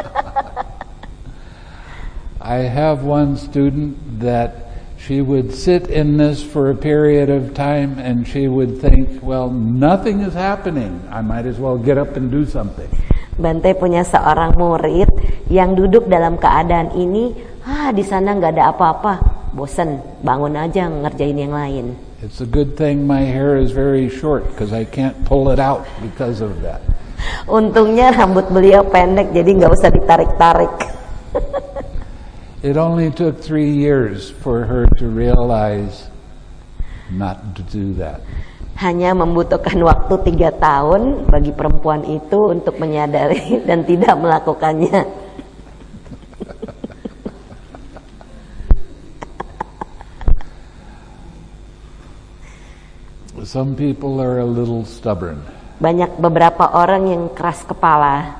I have one student that she would sit in this for a period of time and she would think, well, nothing is happening. I might as well get up and do something.
Bante punya seorang murid yang duduk dalam keadaan ini, di sana nggak ada apa-apa, bosen, bangun aja ngerjain yang lain.
It's a good thing my hair is very short because I can't pull it out because of that.
Untungnya rambut beliau pendek jadi nggak usah ditarik-tarik.
It only took 3 years for her to realize not to do that.
Hanya membutuhkan waktu 3 tahun bagi perempuan itu untuk menyadari dan tidak melakukannya.
Some people are a little stubborn.
Beberapa orang yang keras kepala.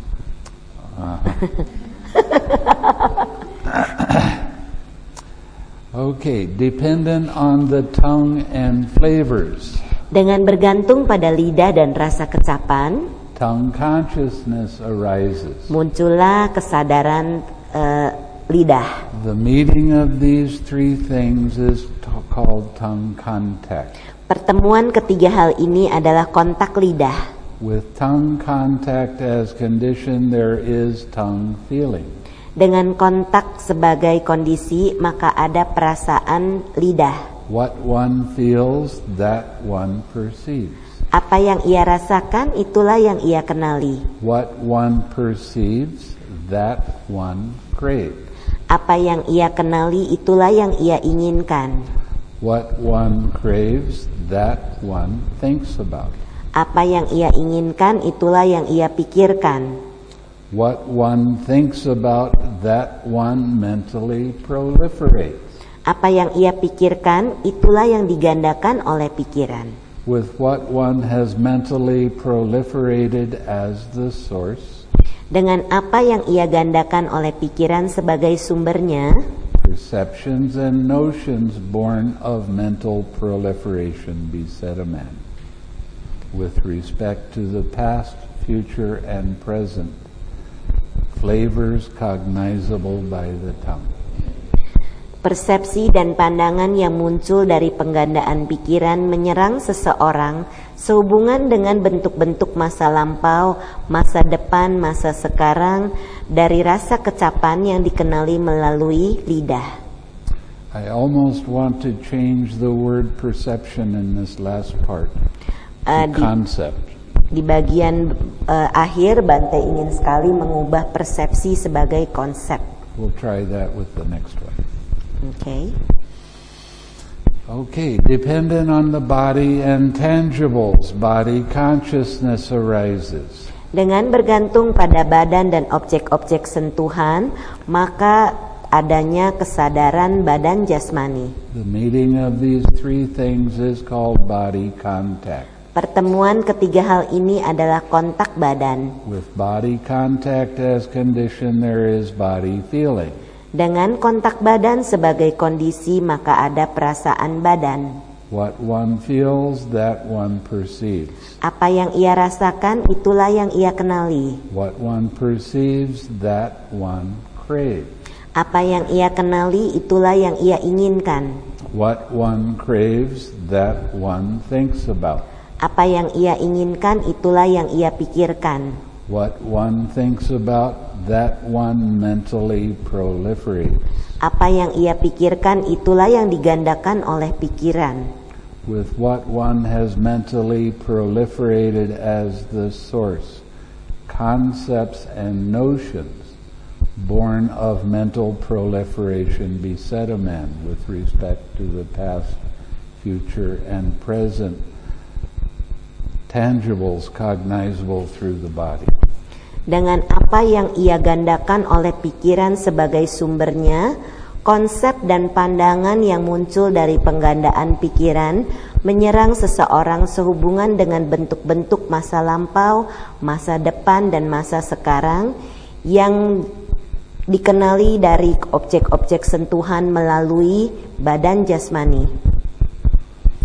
Okay, dependent on the tongue and flavors.
Dengan bergantung pada lidah dan rasa kecapan,
Tongue consciousness arises.
Muncullah kesadaran lidah.
The meeting of these 3 things is called tongue contact.
Pertemuan ketiga hal ini adalah kontak lidah.
With tongue contact as condition, there is tongue feeling.
Dengan kontak sebagai kondisi, maka ada perasaan lidah.
What one feels, that one perceives.
Apa yang ia rasakan, itulah yang ia kenali.
What one perceives, that one craves.
Apa yang ia kenali, itulah yang ia inginkan.
What one craves, that one thinks about.
Apa yang ia inginkan, itulah yang ia pikirkan.
What one thinks about, that one mentally proliferates.
Apa yang ia pikirkan, itulah yang digandakan oleh pikiran.
With what one has mentally proliferated as the source.
Dengan apa yang ia gandakan oleh pikiran sebagai sumbernya,
Perceptions and notions born of mental proliferation beset a man. With respect to the past, future, and present, flavors cognizable by the tongue.
persepsi dan pandangan yang muncul dari penggandaan pikiran menyerang seseorang sehubungan dengan bentuk-bentuk masa lampau, masa depan, masa sekarang, dari rasa kecapan yang dikenali melalui lidah.
I almost want to change the word perception in this last part to concept.
Di bagian akhir, Bante ingin sekali mengubah persepsi sebagai konsep.
We'll try that with the next one. Okay, dependent on the body and tangibles, body consciousness arises.
Dengan bergantung pada badan dan objek-objek sentuhan, maka adanya kesadaran badan jasmani.
The meeting of these 3 things is called body contact.
Pertemuan ketiga hal ini adalah kontak badan.
With body contact as condition, there is body feeling.
Dengan kontak badan sebagai kondisi, maka ada perasaan badan.
What one feels, that one perceives.
Apa yang ia rasakan, itulah yang ia kenali.
What one perceives, that one craves.
Apa yang ia kenali, itulah yang ia inginkan.
What one craves, that one thinks about.
Apa yang ia inginkan, itulah yang ia pikirkan.
What one thinks about, that one mentally proliferates.
Apa yang ia pikirkan, itulah yang digandakan oleh pikiran.
With what one has mentally proliferated as the source, concepts and notions born of mental proliferation beset a man with respect to the past, future, and present, tangibles cognizable through the body.
Dengan apa yang ia gandakan oleh pikiran sebagai sumbernya, konsep dan pandangan yang muncul dari penggandaan pikiran menyerang seseorang sehubungan dengan bentuk-bentuk masa lampau, masa depan, dan masa sekarang yang dikenali dari objek-objek sentuhan melalui badan jasmani.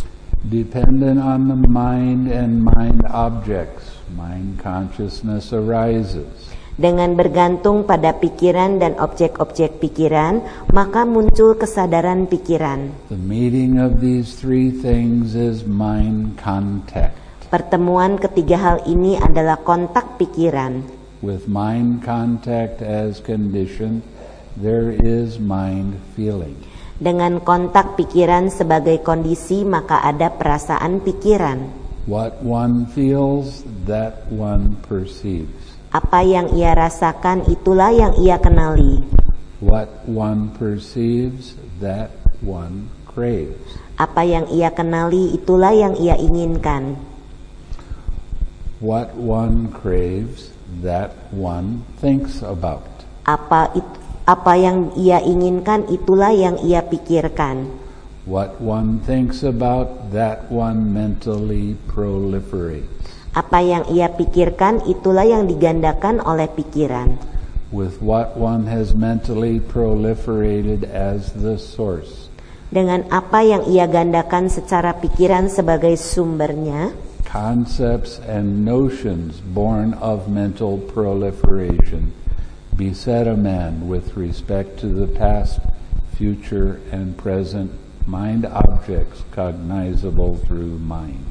Dependent on the mind and mind objects, mind consciousness arises.
Dengan bergantung pada pikiran dan objek-objek pikiran, maka muncul kesadaran pikiran.
The meeting of these three things is mind contact.
Pertemuan ketiga hal ini adalah kontak pikiran.
With mind contact as condition, there is mind feeling.
Dengan kontak pikiran sebagai kondisi, maka ada perasaan pikiran.
What one feels, that one perceives.
Apa yang ia rasakan, itulah yang ia kenali.
What one perceives, that one craves.
Apa yang ia kenali, itulah yang ia inginkan.
What one craves, that one thinks about.
Apa yang ia inginkan, itulah yang ia pikirkan.
What one thinks about, that one mentally proliferates.
Apa yang ia pikirkan, itulah yang digandakan oleh pikiran.
With what one has mentally proliferated as the source.
Dengan apa yang ia gandakan secara pikiran sebagai sumbernya,
concepts and notions born of mental proliferation beset a man with respect to the past, future, and present mind objects cognizable through mind.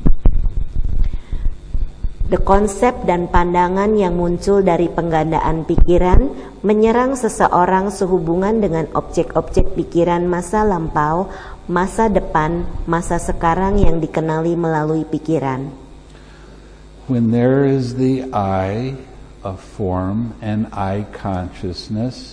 The konsep dan pandangan yang muncul dari penggandaan pikiran menyerang seseorang sehubungan dengan objek-objek pikiran masa lampau, masa depan, masa sekarang yang dikenali melalui pikiran.
When there is the I, a form, and I consciousness,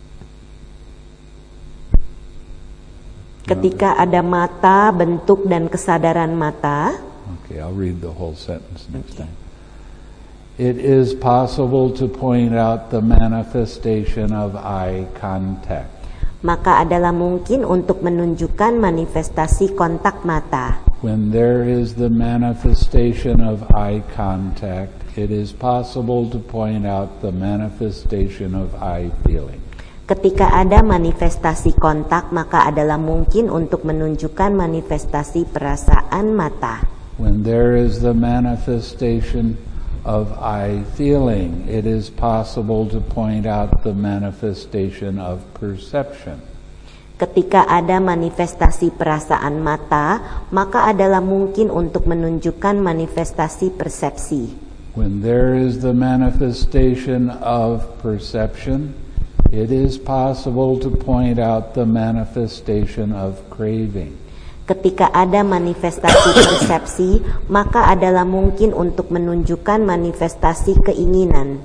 ketika ada mata, bentuk, dan kesadaran mata.
Okay, I'll read the whole sentence next time. It is possible to point out the manifestation of eye contact.
Maka adalah mungkin untuk menunjukkan manifestasi kontak mata.
When there is the manifestation of eye contact, it is possible to point out the manifestation of eye feeling.
Ketika ada manifestasi kontak, maka adalah mungkin untuk menunjukkan manifestasi perasaan mata.
When there is the manifestation of eye feeling, it is possible to point out the manifestation of perception.
Ketika ada manifestasi perasaan mata, maka adalah mungkin untuk menunjukkan manifestasi persepsi.
When there is the manifestation of perception, it is possible to point out the manifestation of craving.
Ketika ada manifestasi persepsi, maka adalah mungkin untuk menunjukkan manifestasi keinginan.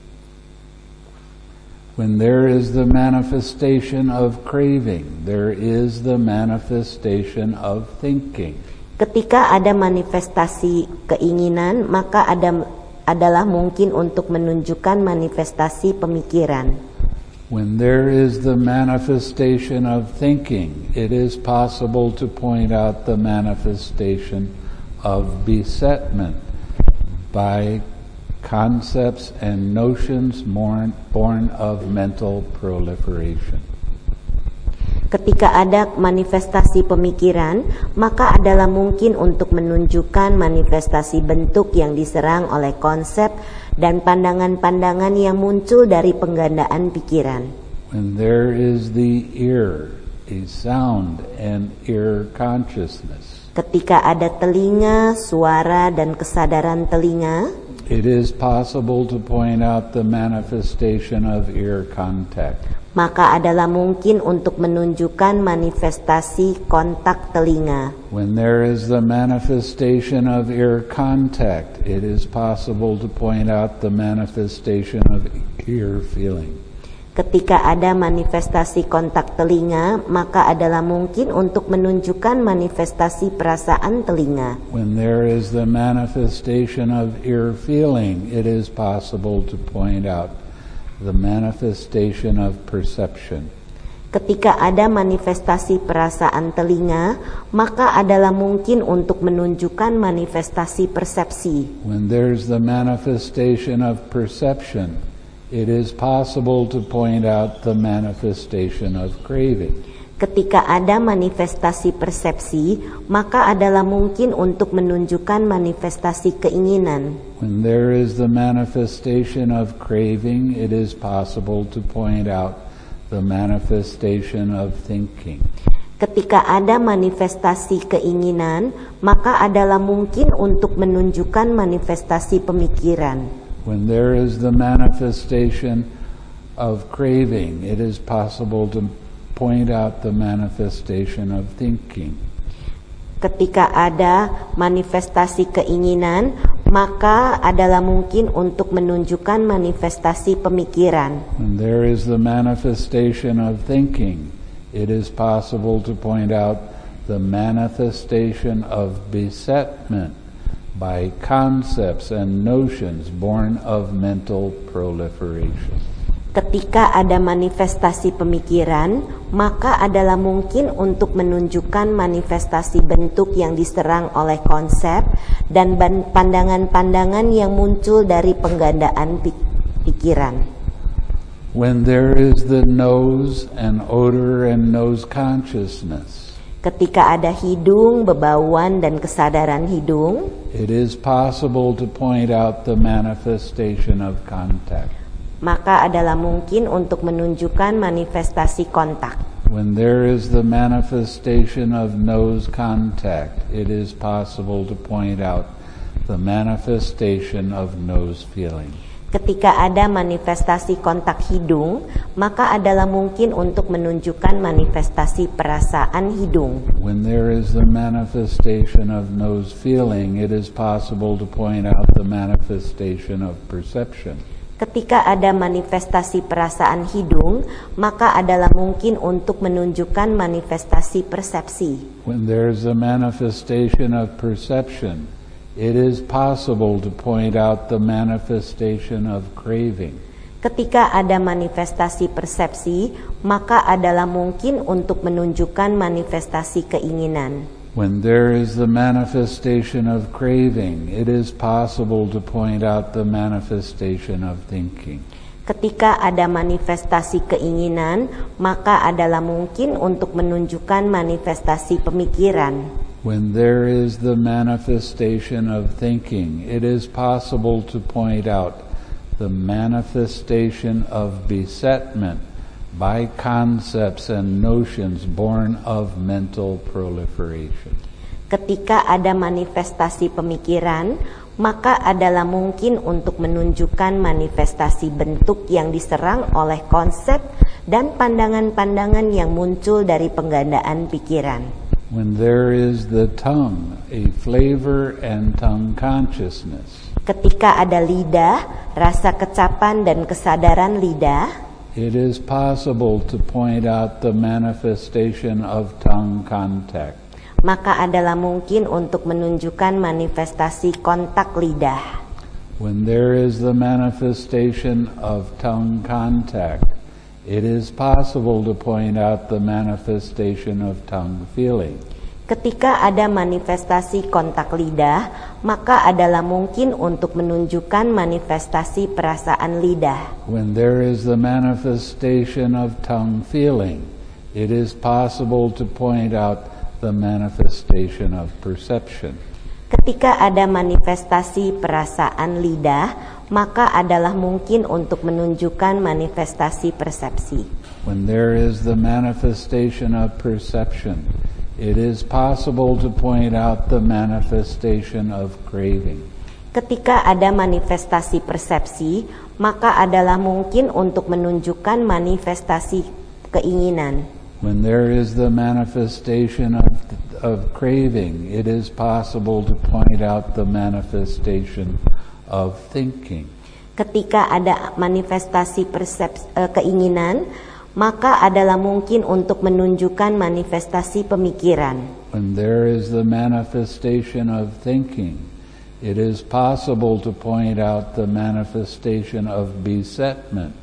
When there is the manifestation of craving, there is the manifestation of thinking.
Ketika ada manifestasi keinginan, maka adalah mungkin untuk menunjukkan manifestasi pemikiran.
When there is the manifestation of thinking, it is possible to point out the manifestation of besetment by concepts and notions born of mental proliferation.
Ketika ada manifestasi pemikiran, maka adalah mungkin untuk menunjukkan manifestasi bentuk yang diserang oleh konsep dan pandangan-pandangan yang muncul dari penggandaan pikiran.
When there is the ear, a sound and ear consciousness.
Ketika ada telinga, suara, dan kesadaran telinga,
it is possible to point out the manifestation of ear contact.
Maka adalah mungkin untuk menunjukkan manifestasi kontak telinga.
When there is the manifestation of ear contact, it is possible to point out the manifestation of ear feeling.
Ketika ada manifestasi kontak telinga, maka adalah mungkin untuk menunjukkan manifestasi perasaan telinga.
When there is the manifestation of ear feeling, it is possible to point out the manifestation of perception.
Ketika ada manifestasi perasaan telinga, maka adalah mungkin untuk menunjukkan manifestasi persepsi.
When there's the manifestation of perception, it is possible to point out the manifestation of craving.
Ketika ada manifestasi persepsi, maka adalah mungkin untuk menunjukkan manifestasi keinginan.
When there is the manifestation of craving, it is possible to point out the manifestation of thinking.
Ketika ada manifestasi keinginan, maka adalah mungkin untuk menunjukkan manifestasi pemikiran.
When there is the manifestation of craving, it is possible to point out the manifestation of thinking.
Ketika ada manifestasi keinginan, maka adalah mungkin untuk menunjukkan manifestasi pemikiran.
When there is the manifestation of thinking, it is possible to point out the manifestation of besetment by concepts and notions born of mental proliferation.
Ketika ada manifestasi pemikiran, maka adalah mungkin untuk menunjukkan manifestasi bentuk yang diserang oleh konsep dan pandangan-pandangan yang muncul dari penggandaan pikiran.
When there is the nose and odor and nose consciousness,
ketika ada hidung, bebauan, dan kesadaran hidung,
it is possible to point out the manifestation of contact.
Maka adalah mungkin untuk menunjukkan manifestasi kontak.
When there is the manifestation of nose contact, it is possible to point out the manifestation of nose feeling.
Ketika ada manifestasi kontak hidung, maka adalah mungkin untuk menunjukkan manifestasi perasaan hidung.
When there is the manifestation of nose feeling, it is possible to point out the manifestation of perception.
Ketika ada manifestasi perasaan hidung, maka adalah mungkin untuk menunjukkan manifestasi persepsi.
When there is a manifestation of perception, it is possible to point out the manifestation of craving.
Ketika ada manifestasi persepsi, maka adalah mungkin untuk menunjukkan manifestasi keinginan.
When there is the manifestation of craving, it is possible to point out the manifestation of thinking.
Ketika ada manifestasi keinginan, maka adalah mungkin untuk menunjukkan manifestasi pemikiran.
When there is the manifestation of thinking, it is possible to point out the manifestation of besetment by concepts and notions born of mental proliferation.
Ketika ada manifestasi pemikiran, maka adalah mungkin untuk menunjukkan manifestasi bentuk yang diserang oleh konsep dan pandangan-pandangan yang muncul dari penggandaan pikiran.
When there is the tongue, a flavor and tongue consciousness,
ketika ada lidah, rasa kecapan dan kesadaran lidah,
it is possible to point out the manifestation of tongue contact.
Maka adalah mungkin untuk menunjukkan manifestasi kontak lidah.
When there is the manifestation of tongue contact, it is possible to point out the manifestation of tongue feeling.
Ketika ada manifestasi kontak lidah, maka adalah mungkin untuk menunjukkan manifestasi perasaan lidah.
When there is the manifestation of tongue feeling, it is possible to point out the manifestation of perception.
Ketika ada manifestasi perasaan lidah, maka adalah mungkin untuk menunjukkan manifestasi persepsi.
When there is the manifestation of perception, it is possible to point out the manifestation of craving.
Ketika ada manifestasi persepsi, maka adalah mungkin untuk menunjukkan manifestasi keinginan.
When there is the manifestation of craving, it is possible to point out the manifestation of thinking.
Ketika ada manifestasi keinginan, maka adalah mungkin untuk menunjukkan manifestasi pemikiran.
When there is the manifestation of thinking, it is possible to point out the manifestation of besetment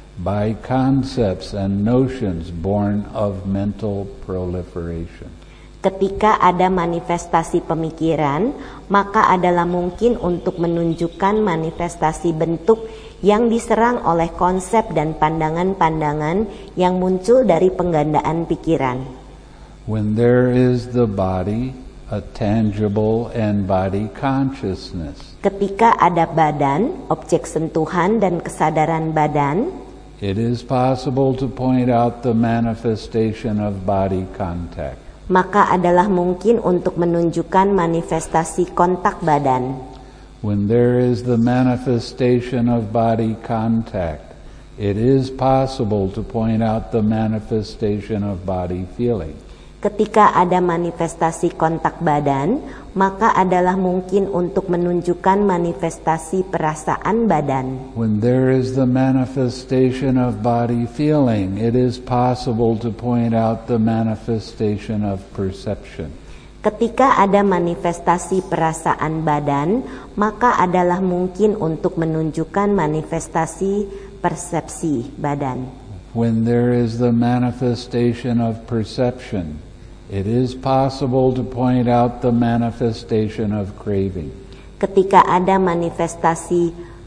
by concepts and notions born of mental proliferation.
Ketika ada manifestasi pemikiran, maka adalah mungkin untuk menunjukkan manifestasi bentuk yang diserang oleh konsep dan pandangan-pandangan yang muncul dari penggandaan pikiran.
When there is the body, a tangible and body consciousness,
Ketika ada badan, objek sentuhan dan kesadaran badan,
it is possible to point out the manifestation of body contact.
maka adalah mungkin untuk menunjukkan manifestasi kontak badan.
When there is the manifestation of body contact, it is possible to point out the manifestation of body feeling.
Ketika ada manifestasi kontak badan, maka adalah mungkin untuk menunjukkan manifestasi perasaan badan.
When there is the manifestation of body feeling, it is possible to point out the manifestation of perception.
Ketika ada manifestasi perasaan badan, maka adalah mungkin untuk menunjukkan manifestasi persepsi badan.
When there is the manifestation of perception, it is possible to point out the manifestation of craving.
Ketika ada manifestasi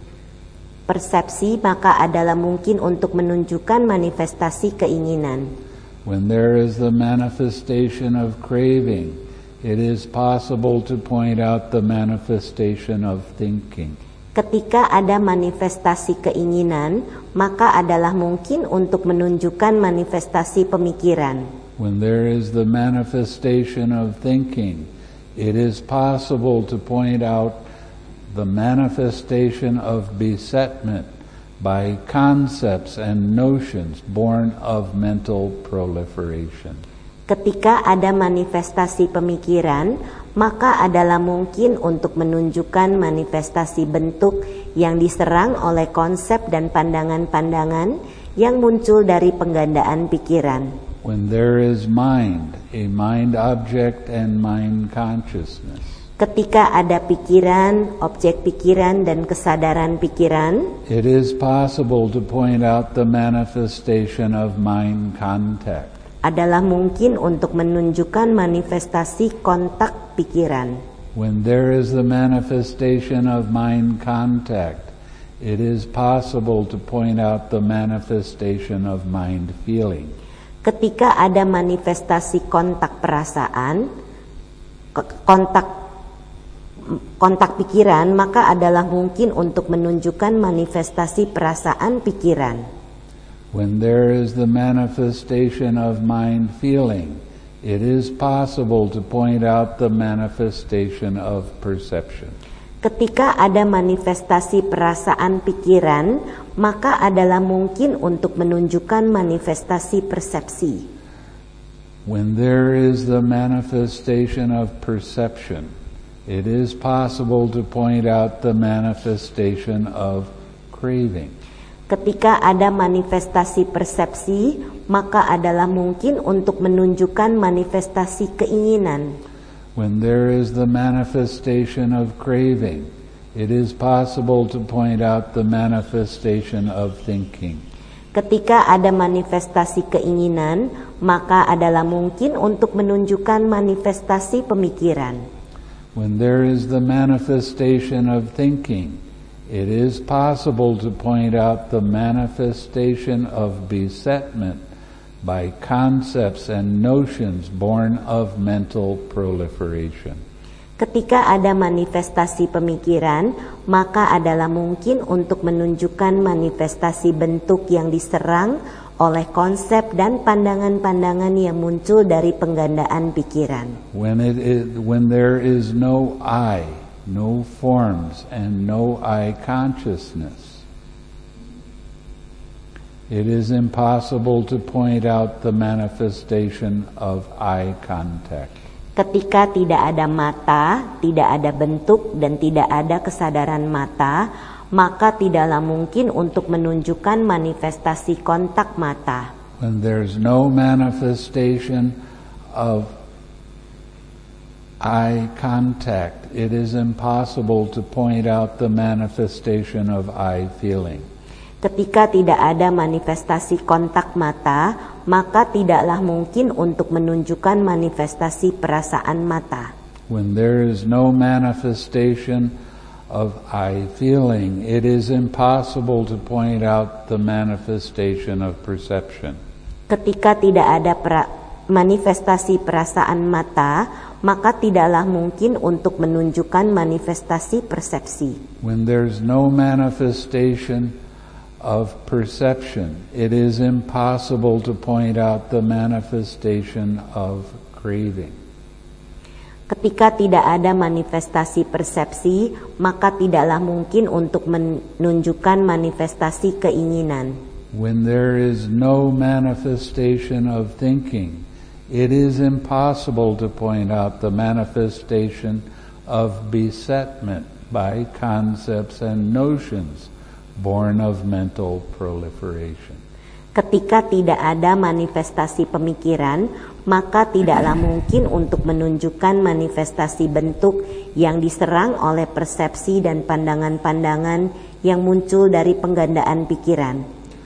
persepsi, maka adalah mungkin untuk menunjukkan manifestasi keinginan.
When there is the manifestation of craving, it is possible to point out the manifestation of thinking.
Ketika ada manifestasi keinginan, maka adalah mungkin untuk menunjukkan manifestasi pemikiran.
When there is the manifestation of thinking, it is possible to point out the manifestation of besetment by concepts and notions born of mental proliferation.
Ketika ada manifestasi pemikiran, maka adalah mungkin untuk menunjukkan manifestasi bentuk yang diserang oleh konsep dan pandangan-pandangan yang muncul dari penggandaan pikiran.
When there is mind, a mind object and mind consciousness,
Ketika ada pikiran, objek pikiran, dan kesadaran pikiran,
it is possible to point out the manifestation of mind contact.
adalah mungkin untuk menunjukkan manifestasi kontak pikiran.
When there is the manifestation of mind contact, it is possible to point out the manifestation of mind feeling.
Ketika ada manifestasi kontak perasaan, kontak pikiran, maka adalah mungkin untuk menunjukkan manifestasi perasaan pikiran.
When there is the manifestation of mind feeling, it is possible to point out the manifestation of perception.
Ketika ada manifestasi perasaan pikiran, maka adalah mungkin untuk menunjukkan manifestasi persepsi.
When there is the manifestation of perception, it is possible to point out the manifestation of craving.
Ketika ada manifestasi persepsi, maka adalah mungkin untuk menunjukkan manifestasi keinginan.
When there is the manifestation of craving, it is possible to point out the manifestation of thinking.
Ketika ada manifestasi keinginan, maka adalah mungkin untuk menunjukkan manifestasi pemikiran.
When there is the manifestation of thinking, it is possible to point out the manifestation of besetment by concepts and notions born of mental proliferation.
Ketika ada manifestasi pemikiran, maka adalah mungkin untuk menunjukkan manifestasi bentuk yang diserang oleh konsep dan pandangan-pandangan yang muncul dari penggandaan pikiran.
When there is no I, no forms, and no I consciousness, it is impossible to point out the manifestation of I contact.
Ketika tidak ada mata, tidak ada bentuk, dan tidak ada kesadaran mata, maka tidaklah mungkin untuk menunjukkan manifestasi kontak mata.
When there's no manifestation of eye contact, it is impossible to point out the manifestation of eye feeling.
Ketika tidak ada manifestasi kontak mata, maka tidaklah mungkin untuk menunjukkan manifestasi perasaan mata.
When there is no manifestation of I feeling, it is impossible to point out the manifestation of perception.
Ketika tidak ada manifestasi perasaan mata, maka tidaklah mungkin untuk menunjukkan manifestasi persepsi.
When there's no manifestation of perception, it is impossible to point out the manifestation of craving.
Ketika tidak ada manifestasi persepsi, maka tidaklah mungkin untuk menunjukkan manifestasi keinginan.
When there is no manifestation of thinking, it is impossible to point out the manifestation of besetment by concepts and notions born of mental proliferation.
Ketika tidak ada manifestasi pemikiran, maka tidaklah mungkin untuk menunjukkan manifestasi bentuk yang diserang oleh persepsi dan pandangan-pandangan yang muncul dari penggandaan pikiran.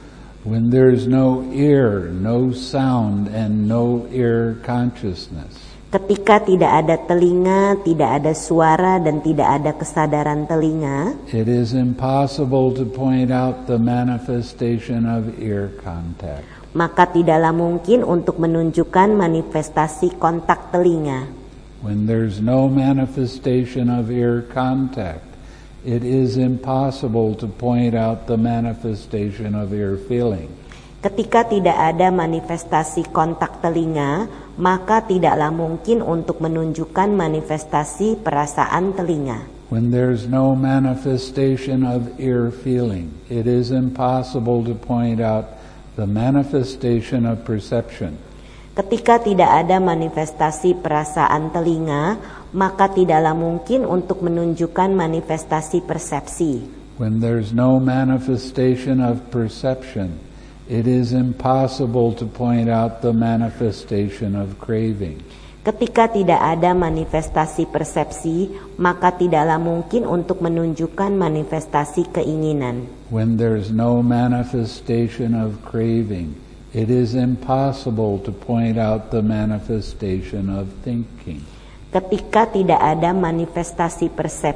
When there is no ear, no sound, and no ear consciousness.
Ketika tidak ada telinga, tidak ada suara, dan tidak ada kesadaran telinga,
it is impossible to point out the manifestation of ear contact.
Maka tidaklah mungkin untuk menunjukkan manifestasi kontak telinga.
When there's no manifestation of ear contact, it is impossible to point out the manifestation of ear feeling.
Ketika tidak ada manifestasi kontak telinga, maka tidaklah mungkin untuk menunjukkan manifestasi perasaan telinga.
When there's no manifestation of ear feeling, it is impossible to point out the manifestation of perception.
Ketika tidak ada manifestasi perasaan telinga, maka tidaklah mungkin untuk menunjukkan manifestasi persepsi.
When there's no manifestation of perception, it is impossible to point out the manifestation of craving.
Ketika tidak ada manifestasi persepsi, maka tidaklah mungkin untuk menunjukkan manifestasi keinginan.
When there's no manifestation of craving, it is impossible to point out the manifestation of thinking.
Ketika tidak ada manifestasi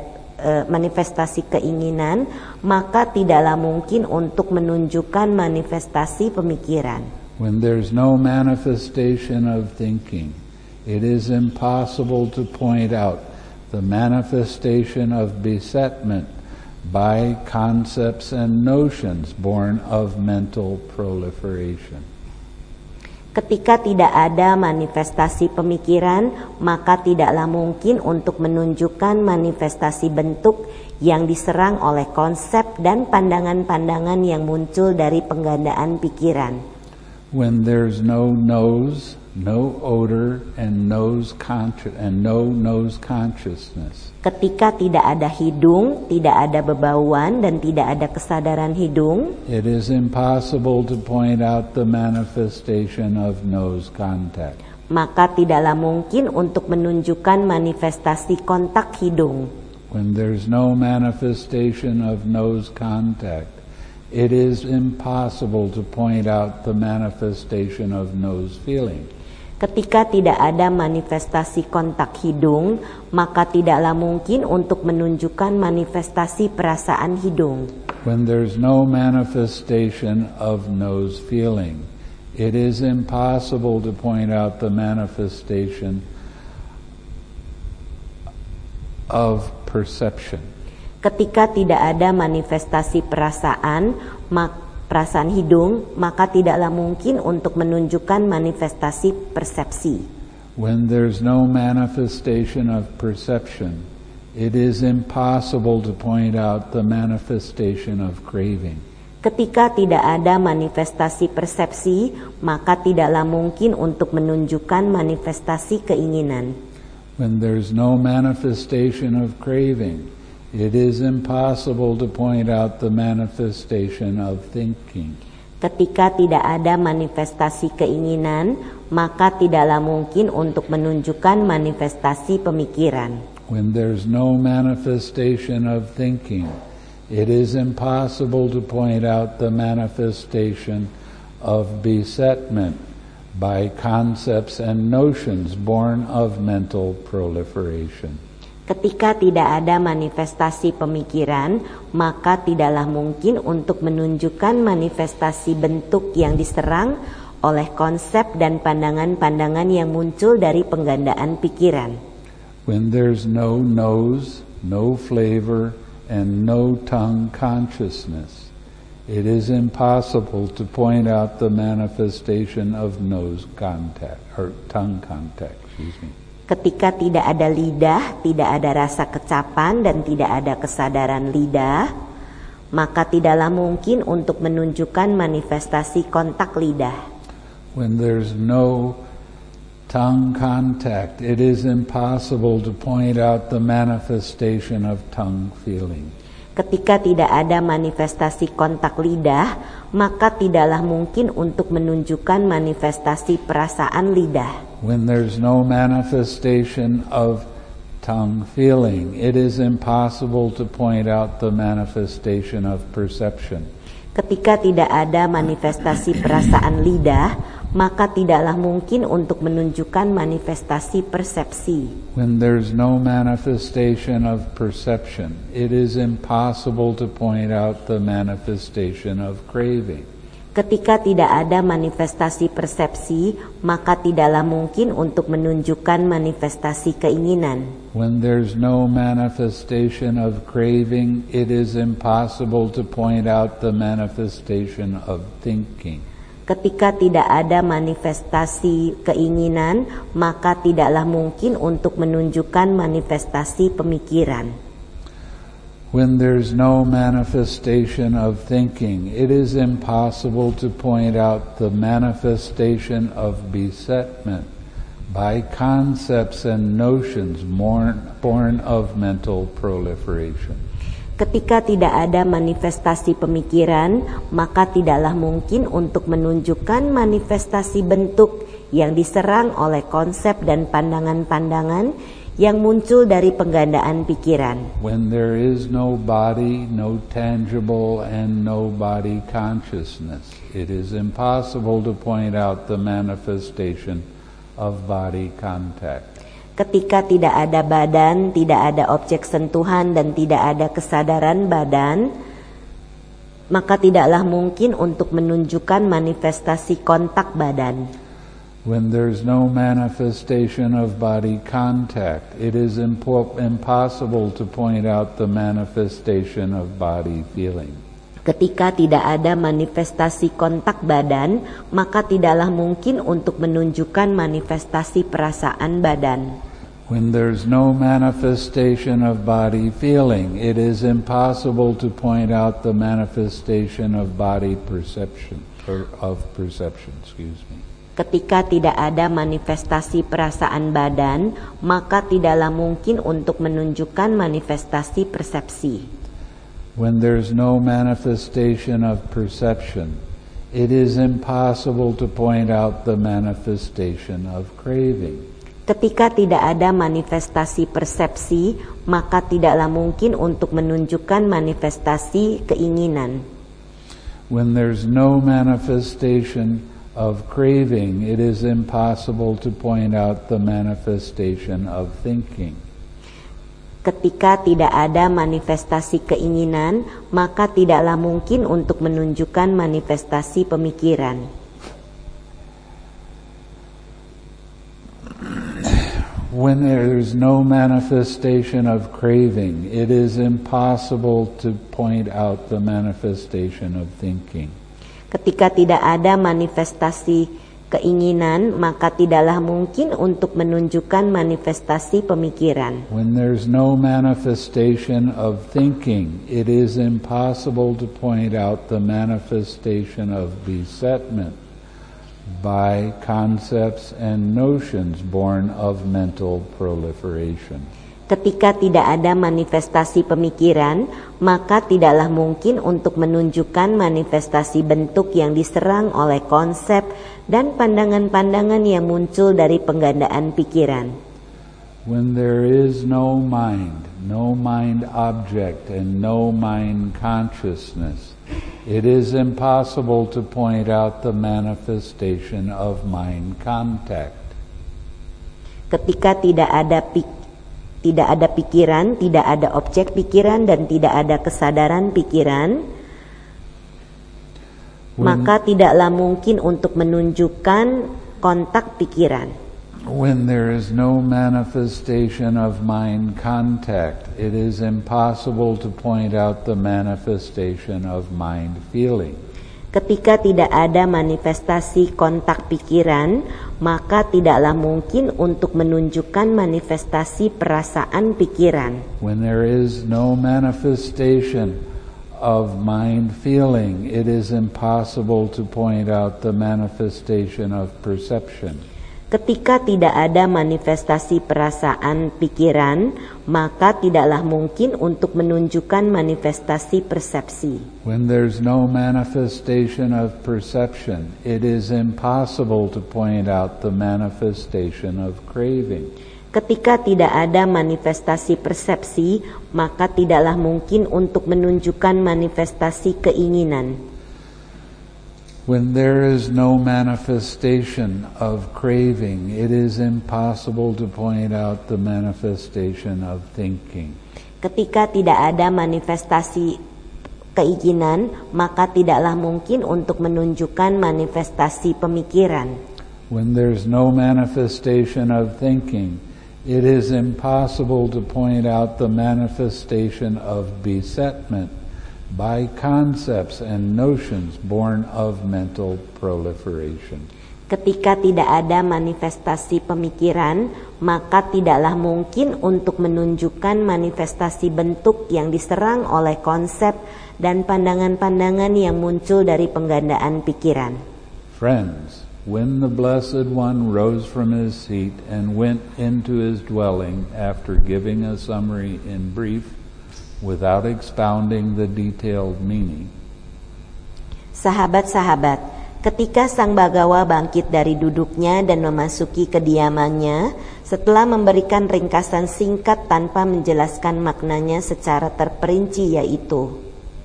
manifestasi keinginan, maka tidaklah mungkin untuk menunjukkan manifestasi pemikiran.
When there's no manifestation of thinking, it is impossible to point out the manifestation of besetment by concepts and notions born of mental proliferation.
Ketika tidak ada manifestasi pemikiran, maka tidaklah mungkin untuk menunjukkan manifestasi bentuk yang diserang oleh konsep dan pandangan-pandangan yang muncul dari penggandaan pikiran.
When there's no nose, no odor, and no nose consciousness.
Ketika tidak ada hidung, tidak ada bebauan, dan tidak ada kesadaran hidung,
it is impossible to point out the manifestation of nose contact.
Maka tidaklah mungkin untuk menunjukkan manifestasi kontak hidung.
When there's no manifestation of nose contact, it is impossible to point out the manifestation of nose feeling.
Ketika tidak ada manifestasi kontak hidung, maka tidaklah mungkin untuk menunjukkan manifestasi perasaan hidung.
When there's no manifestation of nose feeling, it is impossible to point out the manifestation of perception.
Ketika tidak ada manifestasi perasaan hidung, maka tidaklah mungkin untuk menunjukkan manifestasi persepsi.
When there's no manifestation of perception, it is impossible to point out the manifestation of craving.
Ketika tidak ada manifestasi persepsi, maka tidaklah mungkin untuk menunjukkan manifestasi keinginan.
When there's no manifestation of craving, it is impossible to point out the manifestation of thinking.
Ketika tidak ada manifestasi keinginan, maka tidaklah mungkin untuk menunjukkan manifestasi pemikiran.
When there's no manifestation of thinking, it is impossible to point out the manifestation of besetment by concepts and notions born of mental proliferation.
Ketika tidak ada manifestasi pemikiran, maka tidaklah mungkin untuk menunjukkan manifestasi bentuk yang diserang oleh konsep dan pandangan-pandangan yang muncul dari penggandaan pikiran.
When there's no nose, no flavor, and no tongue consciousness, it is impossible to point out the manifestation of nose contact, or tongue contact,
Ketika tidak ada lidah, tidak ada rasa kecapan dan tidak ada kesadaran lidah, maka tidaklah mungkin untuk menunjukkan manifestasi kontak lidah.
When there's no tongue contact, it is impossible to point out the manifestation of tongue feeling.
Ketika tidak ada manifestasi kontak lidah, maka tidaklah mungkin untuk menunjukkan manifestasi perasaan lidah.
When there's no manifestation of tongue feeling, it is impossible to point out the manifestation of perception.
Ketika tidak ada manifestasi perasaan lidah, maka tidaklah mungkin untuk menunjukkan manifestasi persepsi.
When there's no manifestation of perception, it is impossible to point out the manifestation of craving.
Ketika tidak ada manifestasi persepsi, maka tidaklah mungkin untuk menunjukkan manifestasi keinginan.
When there's no manifestation of craving, it is impossible to point out the manifestation of thinking.
Ketika tidak ada manifestasi keinginan, maka tidaklah mungkin untuk menunjukkan manifestasi pemikiran.
When there's no manifestation of thinking, it is impossible to point out the manifestation of besetment by concepts and notions born of mental proliferation.
Ketika tidak ada manifestasi pemikiran, maka tidaklah mungkin untuk menunjukkan manifestasi bentuk yang diserang oleh konsep dan pandangan-pandangan yang muncul dari penggandaan pikiran.
When there is no body, no tangible, and no body consciousness, it is impossible to point out the manifestation of body contact.
Ketika tidak ada badan, tidak ada objek sentuhan, dan tidak ada kesadaran badan, maka tidaklah mungkin untuk menunjukkan manifestasi kontak badan.
When there's no manifestation of body contact, it is impossible to point out the manifestation of body feeling.
Ketika tidak ada manifestasi kontak badan, maka tidaklah mungkin untuk menunjukkan manifestasi perasaan badan.
When there's no manifestation of body feeling, it is impossible to point out the manifestation of body perception, or of perception,
Ketika tidak ada manifestasi perasaan badan, maka tidaklah mungkin untuk menunjukkan manifestasi persepsi.
When there's no manifestation of perception, it is impossible to point out the manifestation of craving.
Ketika tidak ada manifestasi persepsi, maka tidaklah mungkin untuk menunjukkan manifestasi keinginan.
When there's no manifestation of craving, it is impossible to point out the manifestation of thinking.
Ketika tidak ada manifestasi keinginan, maka tidaklah mungkin untuk menunjukkan manifestasi pemikiran.
When there is no manifestation of craving, it is impossible to point out the manifestation of thinking.
Ketika tidak ada manifestasi keinginan, maka tidaklah mungkin untuk menunjukkan manifestasi pemikiran.
When there's no manifestation of thinking, it is impossible to point out the manifestation of besetment by concepts and notions born of mental proliferation.
Ketika tidak ada manifestasi pemikiran, maka tidaklah mungkin untuk menunjukkan manifestasi bentuk yang diserang oleh konsep dan pandangan-pandangan yang muncul dari penggandaan pikiran.
When there is no mind object, and no mind consciousness, it is impossible to point out the manifestation of mind contact.
Ketika tidak ada tidak ada pikiran, tidak ada objek pikiran, dan tidak ada kesadaran pikiran, maka tidaklah mungkin untuk menunjukkan kontak pikiran.
When there is no manifestation of mind contact, it is impossible to point out the manifestation of mind feeling.
Ketika tidak ada manifestasi kontak pikiran, maka tidaklah mungkin untuk menunjukkan manifestasi perasaan pikiran.
When there is no manifestation of mind feeling, it is impossible to point out the manifestation of perception.
Ketika tidak ada manifestasi perasaan pikiran, maka tidaklah mungkin untuk menunjukkan manifestasi persepsi.
When there's no manifestation of perception, it is impossible to point out the manifestation of craving.
Ketika tidak ada manifestasi persepsi, maka tidaklah mungkin untuk menunjukkan manifestasi keinginan.
When there is no manifestation of craving, it is impossible to point out the manifestation of thinking.
Ketika tidak ada manifestasi keinginan, maka tidaklah mungkin untuk menunjukkan manifestasi pemikiran.
When there's no manifestation of thinking, it is impossible to point out the manifestation of besetment by concepts and notions born of mental proliferation.
Ketika tidak ada manifestasi pemikiran, maka tidaklah mungkin untuk menunjukkan manifestasi bentuk yang diserang oleh konsep dan pandangan-pandangan yang muncul dari penggandaan pikiran.
Friends, when the Blessed One rose from his seat and went into his dwelling after giving a summary in brief, without expounding the detailed meaning.
Sahabat-sahabat, ketika Sang Bagawa bangkit dari duduknya dan memasuki kediamannya, setelah memberikan ringkasan singkat tanpa menjelaskan maknanya secara terperinci, yaitu: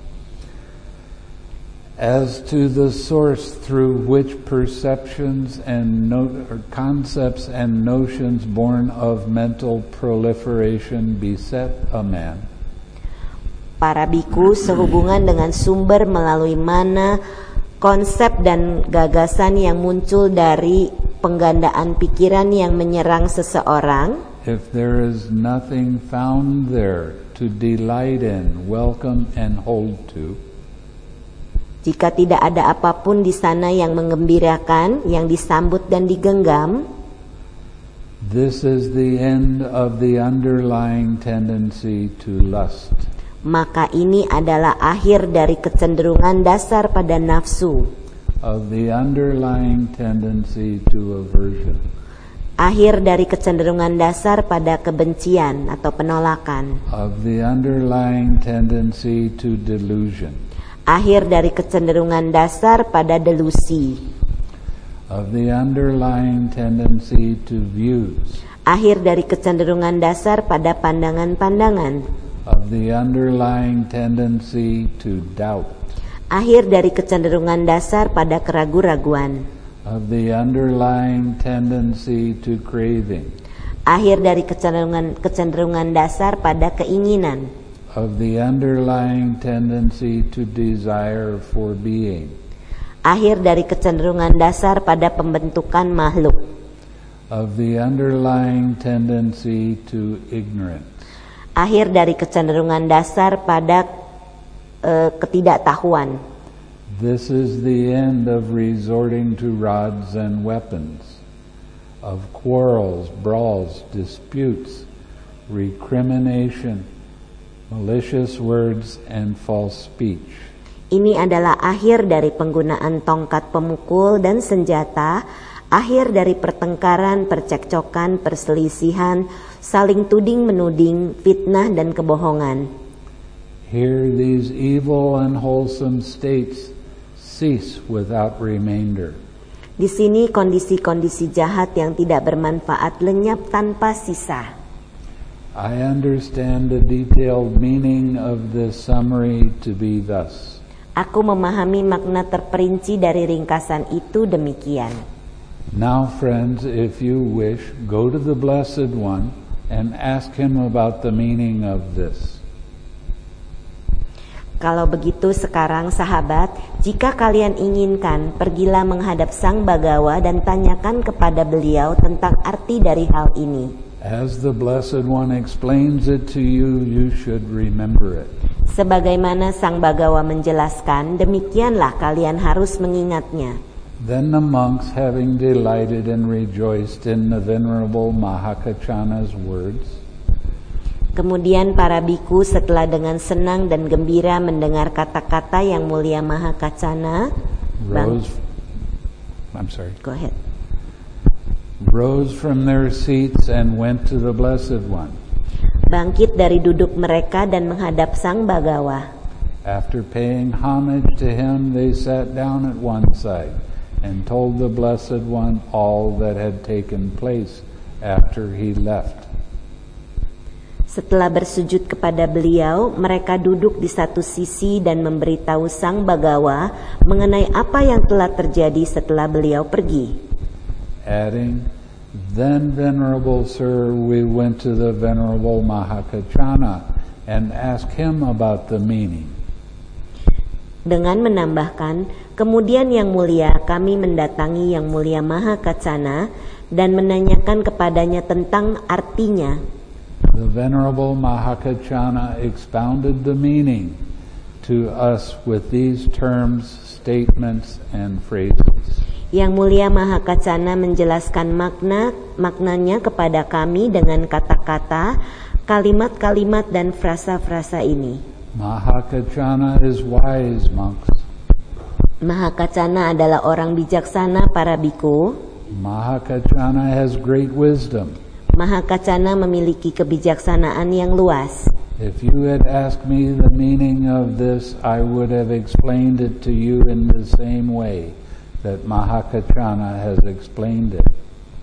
As to the source through which perceptions and concepts and notions born of mental proliferation beset a man,
para biku, sehubungan dengan sumber melalui mana konsep dan gagasan yang muncul dari penggandaan pikiran yang menyerang seseorang,
if there is nothing found there to delight in, welcome and hold to,
jika tidak ada apapun di sana yang menggembirakan, yang disambut dan digenggam,
this is the end of the underlying tendency to lust.
Maka ini adalah akhir dari kecenderungan dasar pada nafsu,
of the underlying tendency to aversion,
akhir dari kecenderungan dasar pada kebencian atau penolakan,
of the underlying tendency to delusion,
akhir dari kecenderungan dasar pada delusi,
of the underlying tendency to views,
akhir dari kecenderungan dasar pada pandangan-pandangan,
of the underlying tendency to doubt,
akhir dari kecenderungan dasar pada keraguan-raguan,
of the underlying tendency to craving,
akhir dari kecenderungan dasar pada keinginan,
of the underlying tendency to desire for being,
akhir dari kecenderungan dasar pada pembentukan makhluk,
of the underlying tendency to ignorance,
akhir dari kecenderungan dasar pada ketidaktahuan.
This is the end of resorting to rods and weapons, of quarrels, brawls, disputes, recrimination, malicious words, and false speech.
Ini adalah akhir dari penggunaan tongkat pemukul dan senjata, akhir dari pertengkaran, percekcokan, perselisihan, saling tuding-menuding, fitnah dan kebohongan.
Here these evil unwholesome states cease without remainder.
Di sini kondisi-kondisi jahat yang tidak bermanfaat lenyap tanpa sisa.
I understand the detailed meaning of this summary to be thus.
Aku memahami makna terperinci dari ringkasan itu demikian.
Now, friends, if you wish, go to the Blessed One, and ask him about the meaning of this.
Kalau begitu sekarang sahabat, jika kalian inginkan, pergilah menghadap Sang Bagawa dan tanyakan kepada beliau tentang arti dari hal ini.
As the Blessed One explains it to you, you should remember it.
Sebagaimana Sang Bagawa menjelaskan, demikianlah kalian harus mengingatnya.
Then the monks, having delighted and rejoiced in the Venerable Mahakachana's words,
kemudian para biku setelah dengan senang dan gembira mendengar kata-kata yang mulia Mahakachana,
rose from their seats and went to the Blessed One.
Bangkit dari duduk mereka dan menghadap Sang Bagawa.
After paying homage to him, they sat down at one side and told the Blessed One all that had taken place after he left.
Setelah bersujud kepada beliau, mereka duduk di satu sisi dan memberitahu Sang Bagawa mengenai apa yang telah terjadi setelah beliau pergi.
Adding, then Venerable Sir, we went to the Venerable Mahakachana and asked him about the meaning.
Dengan menambahkan, kemudian Yang Mulia kami mendatangi Yang Mulia Mahakachana dan menanyakan kepadanya tentang artinya.
The Venerable Mahakachana expounded the meaning to us with these terms, statements, and phrases.
Yang Mulia Mahakachana menjelaskan maknanya kepada kami dengan kata-kata, kalimat-kalimat dan frasa-frasa ini.
Mahakachana is wise, monks.
Mahakachana adalah orang bijaksana, para biku.
Mahakachana has great wisdom.
Mahakachana memiliki kebijaksanaan yang luas.
If you had asked me the meaning of this, I would have explained it to you in the same way that Mahakachana has explained it.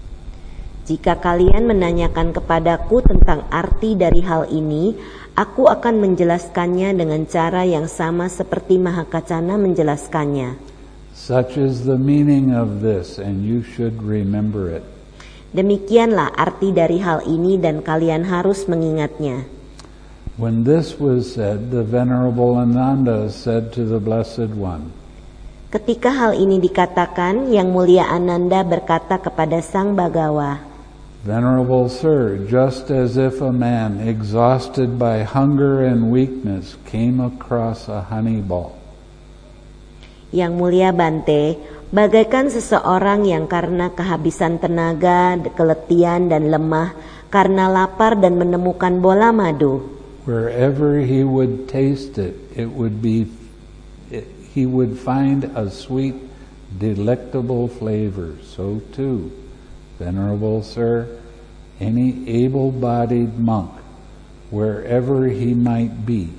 Jika kalian menanyakan kepadaku tentang arti dari hal ini, aku akan menjelaskannya dengan cara yang sama seperti Mahakachana menjelaskannya.
Such is the meaning of this, and you should remember it.
Demikianlah arti dari hal ini dan kalian harus mengingatnya.
When this was said, the Venerable Ananda said to the Blessed One,
ketika hal ini dikatakan, Yang Mulia Ananda berkata kepada Sang Bagawa,
Venerable Sir, just as if a man exhausted by hunger and weakness came across a honey ball.
Yang Mulia Bante, bagaikan seseorang yang karena kehabisan tenaga, keletihan dan lemah, karena lapar dan menemukan bola madu.
Wherever he would taste it, he would find a sweet, delectable flavor. So too, Venerable Sir, any able-bodied monk, wherever he might be,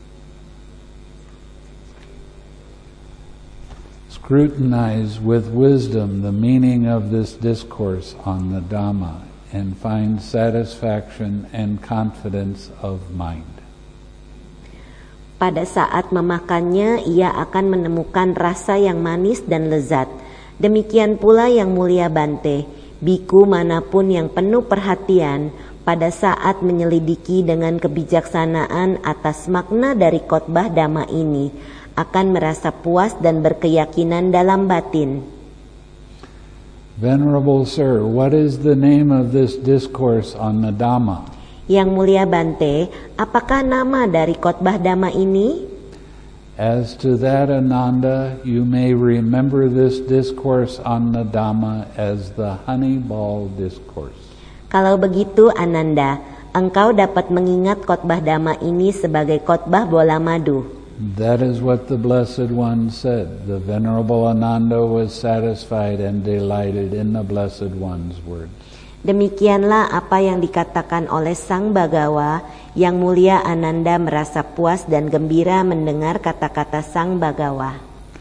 scrutinize with wisdom the meaning of this discourse on the Dhamma and find satisfaction and confidence of mind.
Pada saat memakannya, ia akan menemukan rasa yang manis dan lezat. Demikian pula Yang Mulia Bante, biku manapun yang penuh perhatian pada saat menyelidiki dengan kebijaksanaan atas makna dari khotbah Dhamma ini, akan merasa puas dan berkeyakinan dalam batin.
Venerable Sir, what is the name of this discourse on the Dhamma?
Yang Mulia Bante, apakah nama dari khotbah Dhamma ini?
As to that, Ananda, you may remember this discourse on the Dhamma as the honey ball discourse.
Kalau begitu, Ananda, engkau dapat mengingat khotbah Dhamma ini sebagai khotbah bola madu.
That is what the Blessed One said. The Venerable Ananda was satisfied and delighted in the Blessed One's words.
Demikianlah apa yang dikatakan oleh Sang Bagawa. Yang Mulia Ananda merasa puas dan gembira mendengar kata-kata Sang Bagawa.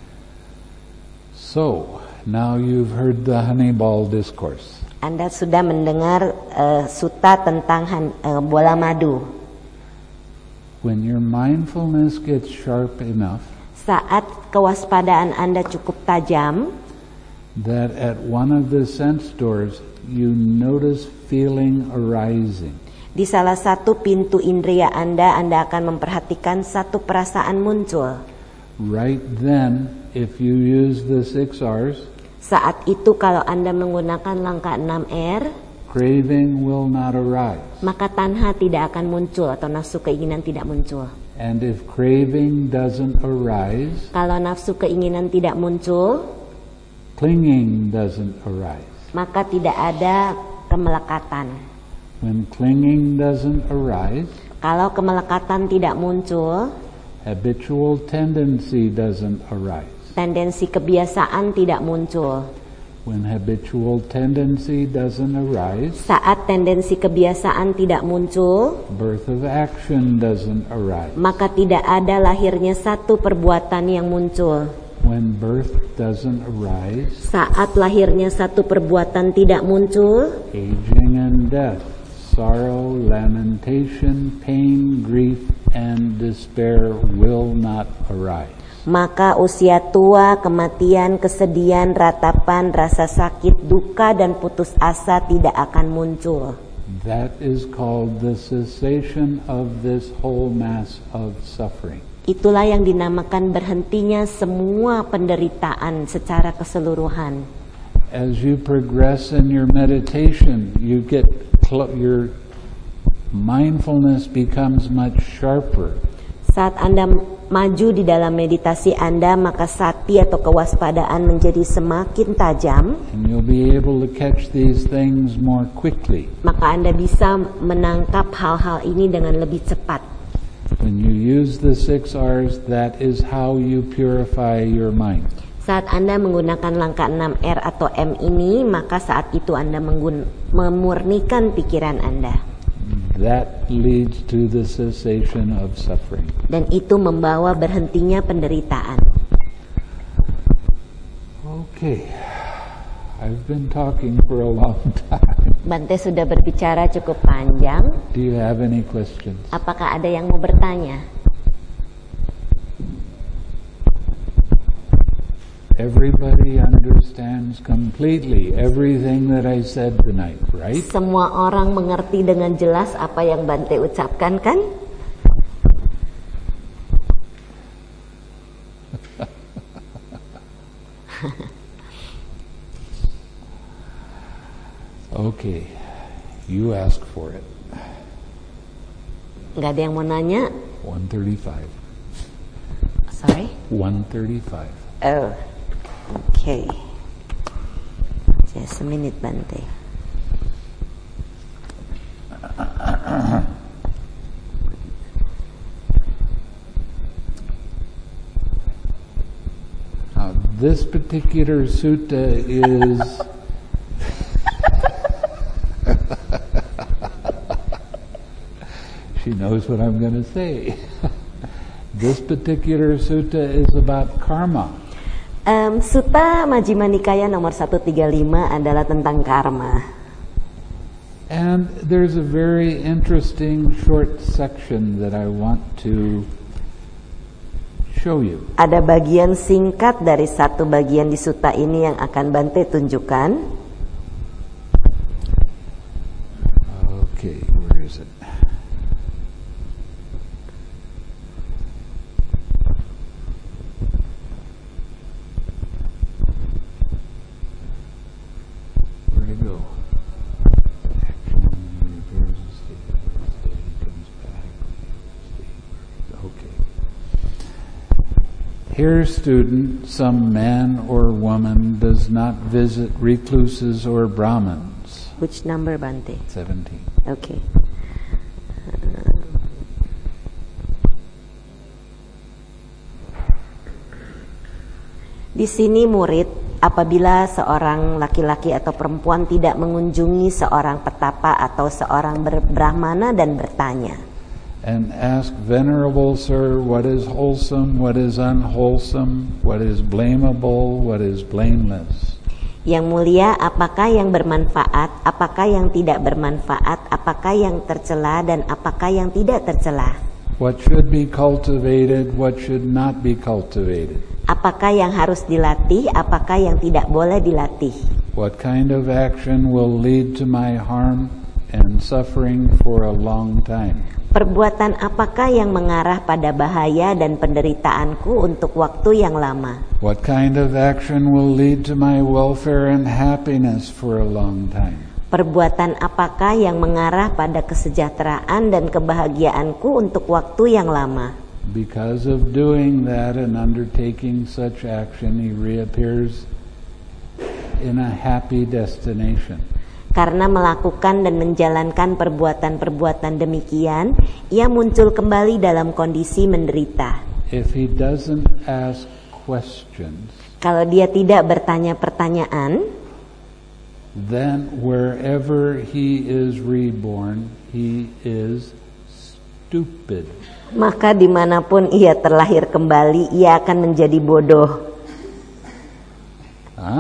So, now you've heard the honey ball discourse.
Anda sudah mendengar sutta tentang bola madu.
When your mindfulness gets sharp enough,
saat kewaspadaan Anda cukup tajam,
that at one of the sense doors you notice feeling arising.
Di salah satu pintu indera Anda akan memperhatikan satu perasaan muncul.
Right then, if you use the 6 R's,
Saat itu kalau Anda menggunakan langkah 6R,
craving will not arise.
maka tanha tidak akan muncul atau nafsu keinginan tidak muncul.
And if craving doesn't arise,
Kalau nafsu keinginan tidak muncul,
clinging doesn't arise.
maka tidak ada kemelekatan.
When clinging doesn't arise,
Kalau kemelekatan tidak muncul,
habitual tendency doesn't arise.
tendensi kebiasaan tidak muncul.
When habitual tendency doesn't arise,
Saat tendensi kebiasaan tidak muncul,
birth of action doesn't arise.
maka tidak ada lahirnya satu perbuatan yang muncul.
When birth doesn't arise,
Saat lahirnya satu perbuatan tidak muncul,
aging and death, sorrow, lamentation, pain, grief, and despair will not arise.
maka usia tua, kematian, kesedihan, ratapan, rasa sakit, duka, dan putus asa tidak akan muncul.
That is called the cessation of this whole mass of suffering.
Itulah yang dinamakan berhentinya semua penderitaan secara keseluruhan.
As you progress in your meditation, you get your mindfulness becomes much sharper.
Saat Anda maju di dalam meditasi Anda, maka sati atau kewaspadaan menjadi semakin tajam,
And you'll be able to catch these things more quickly.
maka Anda bisa menangkap hal-hal ini dengan lebih cepat.
When you use the 6 R's, that is how you purify your mind.
Saat Anda menggunakan langkah 6R atau M ini, maka saat itu Anda memurnikan pikiran Anda.
That leads to the cessation of suffering.
Dan itu membawa berhentinya penderitaan.
Okay, I've been talking for a long time.
Bante sudah berbicara cukup panjang.
Do you have any questions?
Apakah ada yang mau bertanya?
Everybody understands completely everything that I said tonight, right?
Semua orang mengerti dengan jelas apa yang Bante ucapkan, kan?
Okay, you ask for it.
Nggak ada yang mau nanya?
135.
Sorry?
135.
Oh, okay. Just a minute, Bante.
Now, this particular sutta is she knows what I'm going to say. This particular sutta is about karma.
Sutta Majjhima Nikaya nomor 135 adalah tentang karma.
And there's a very interesting short section that I want to show you.
Ada bagian singkat dari satu bagian di sutta ini yang akan Bante tunjukkan.
Okay, where is it? Where to go? Action repairs the state, comes back. Okay. Here, student, some man or woman does not visit recluses or Brahmins.
Which number, Bante?
17.
Okay. Di sini murid, apabila seorang laki-laki atau perempuan tidak mengunjungi seorang petapa atau seorang brahmana dan bertanya,
And ask, Venerable Sir, what is wholesome, what is unwholesome, what is blamable, what is blameless?
Yang mulia, apakah yang bermanfaat, apakah yang tidak bermanfaat, apakah yang tercela dan apakah yang tidak tercela?
What should be cultivated, what should not be cultivated?
Apakah yang harus dilatih, apakah yang tidak boleh dilatih?
What kind of action will lead to my harm, and suffering for a long time?
Perbuatan apakah yang mengarah pada bahaya dan penderitaanku untuk waktu yang lama?
What kind of action will lead to my welfare and happiness for a long time?
Perbuatan apakah yang mengarah pada kesejahteraan dan kebahagiaanku untuk waktu yang lama?
Because of doing that and undertaking such action, he reappears in a happy destination.
Karena melakukan dan menjalankan perbuatan-perbuatan demikian, ia muncul kembali dalam kondisi menderita.
If he doesn't ask questions,
kalau dia tidak bertanya pertanyaan,
then wherever he is reborn, he is stupid.
Maka dimanapun ia terlahir kembali, ia akan menjadi bodoh.
Huh?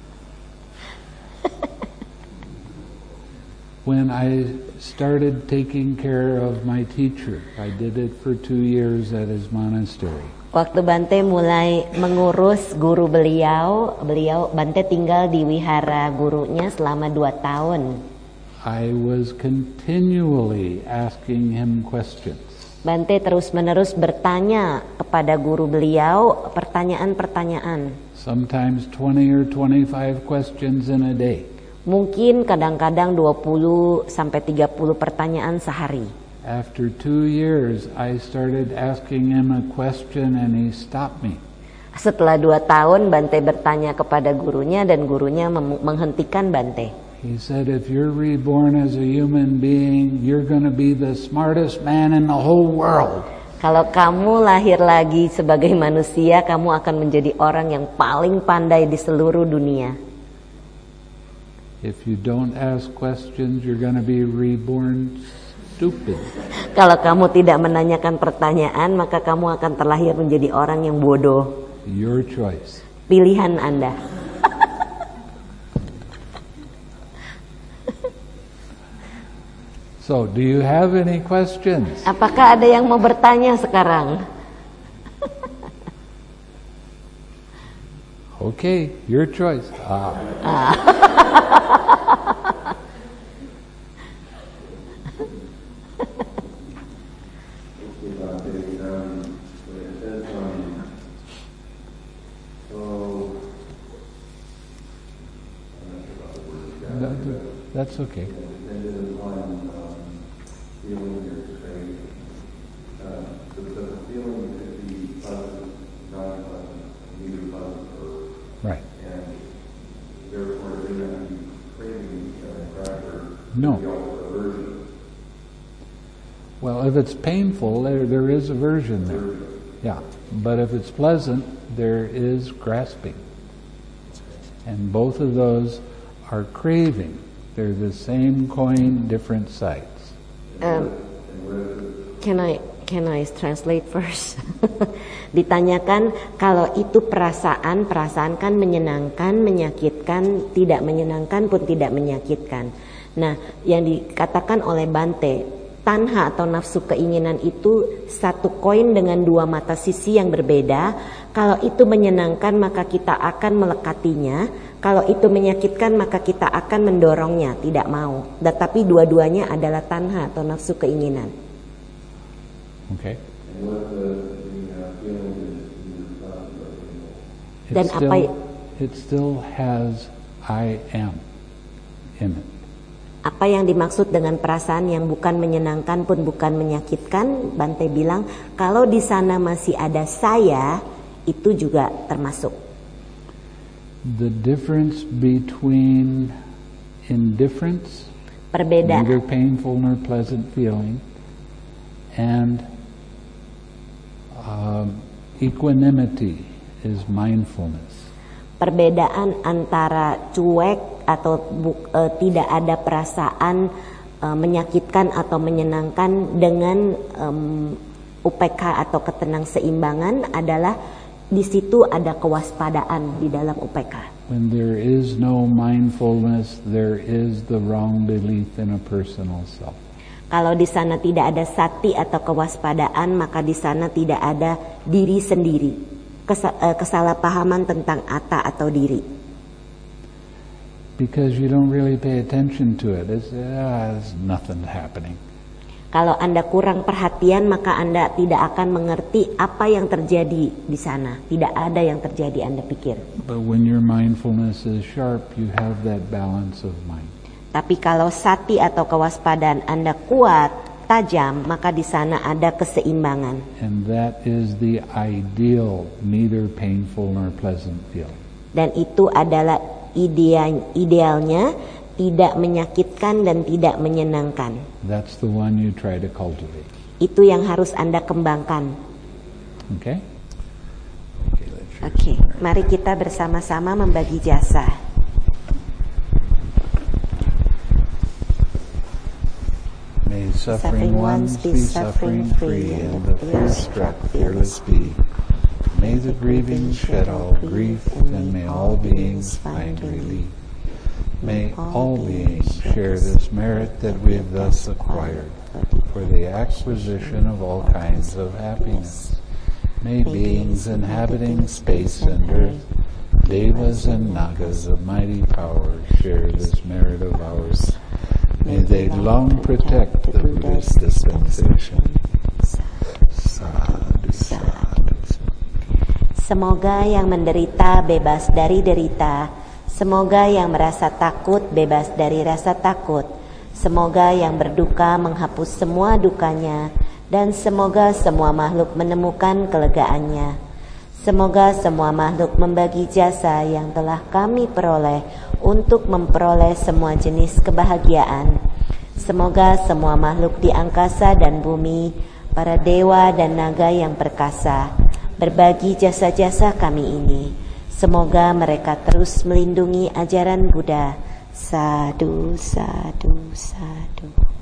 When I started taking care of my teacher, I did it for 2 years at his monastery.
Waktu Bante mulai mengurus guru beliau Bante tinggal di wihara gurunya selama 2 tahun.
I was continually asking him questions.
Bante terus-menerus bertanya kepada guru beliau pertanyaan-pertanyaan.
Sometimes 20 or 25 questions in a day.
Mungkin kadang-kadang 20 sampai 30 pertanyaan sehari.
After 2 years, I started asking him a question and he stopped me.
Setelah 2 tahun, Bante bertanya kepada gurunya dan gurunya menghentikan Bante.
He said, if you're reborn as a human being, you're going to be the smartest man in the whole world.
Kalau kamu lahir lagi sebagai manusia, kamu akan menjadi orang yang paling pandai di seluruh dunia.
If you don't ask questions, you're going to be reborn stupid.
Kalau kamu tidak menanyakan pertanyaan, maka kamu akan terlahir menjadi orang yang bodoh.
Your choice.
Pilihan Anda.
So, do you have any questions?
Apakah ada yang mau bertanya sekarang?
Okay, your choice. That's okay. Right. No. Well, if it's painful, there is aversion there. Yeah. But if it's pleasant, there is grasping. And both of those are craving. They're the same coin, different sides.
Can I translate first? Ditanyakan kalau itu perasaan kan menyenangkan, menyakitkan, tidak menyenangkan pun tidak menyakitkan. Nah, yang dikatakan oleh Bante, tanha atau nafsu keinginan itu satu koin dengan 2 mata sisi yang berbeda. Kalau itu menyenangkan maka kita akan melekatinya. Kalau itu menyakitkan maka kita akan mendorongnya, tidak mau. Tetapi dua-duanya adalah tanha atau nafsu keinginan.
Okay.
Dan
it still has I am in it.
Apa yang dimaksud dengan perasaan yang bukan menyenangkan pun bukan menyakitkan? Bante bilang kalau di sana masih ada saya, itu juga termasuk.
The difference between indifference, neither painful nor pleasant feeling, and equanimity is mindfulness.
Perbedaan antara cuek atau tidak ada perasaan menyakitkan atau menyenangkan dengan UPK atau ketenang seimbangan adalah di situ ada kewaspadaan di dalam UPK.
When there is no mindfulness, there is the wrong belief in a personal self.
Kalau di sana tidak ada sati atau kewaspadaan, maka di sana tidak ada diri sendiri. Kesalahpahaman tentang atta atau diri.
because you don't really pay attention to it. It's nothing happening.
Kalau Anda kurang perhatian, maka Anda tidak akan mengerti apa yang terjadi di sana. Tidak ada yang terjadi, Anda pikir.
But when your mindfulness is sharp, you have that balance of mind.
Tapi kalau sati atau kewaspadaan Anda kuat, tajam, maka di sana ada keseimbangan.
And that is the ideal, neither painful nor pleasant feel.
Dan itu adalah idealnya, tidak menyakitkan dan tidak menyenangkan.
That's the one you try to cultivate.
Itu yang harus Anda kembangkan.
Okay?
Oke, mari kita bersama-sama membagi jasa.
May suffering ones be suffering free, and the fear-struck fearless be. May the grieving shed all grief, and may all beings find relief. May all beings share this merit that we have thus acquired for the acquisition of all kinds of happiness. May beings inhabiting space and earth, devas and nagas of mighty power, share this merit of ours. May they long protect the Buddha's dispensation. Sadhu, sadhu.
Semoga yang menderita bebas dari derita. Semoga yang merasa takut bebas dari rasa takut. Semoga yang berduka menghapus semua dukanya. Dan semoga semua makhluk menemukan kelegaannya. Semoga semua makhluk membagi jasa yang telah kami peroleh untuk memperoleh semua jenis kebahagiaan. Semoga semua makhluk di angkasa dan bumi, para dewa dan naga yang perkasa, berbagi jasa-jasa kami ini. Semoga mereka terus melindungi ajaran Buddha. Sadhu, sadhu, sadhu.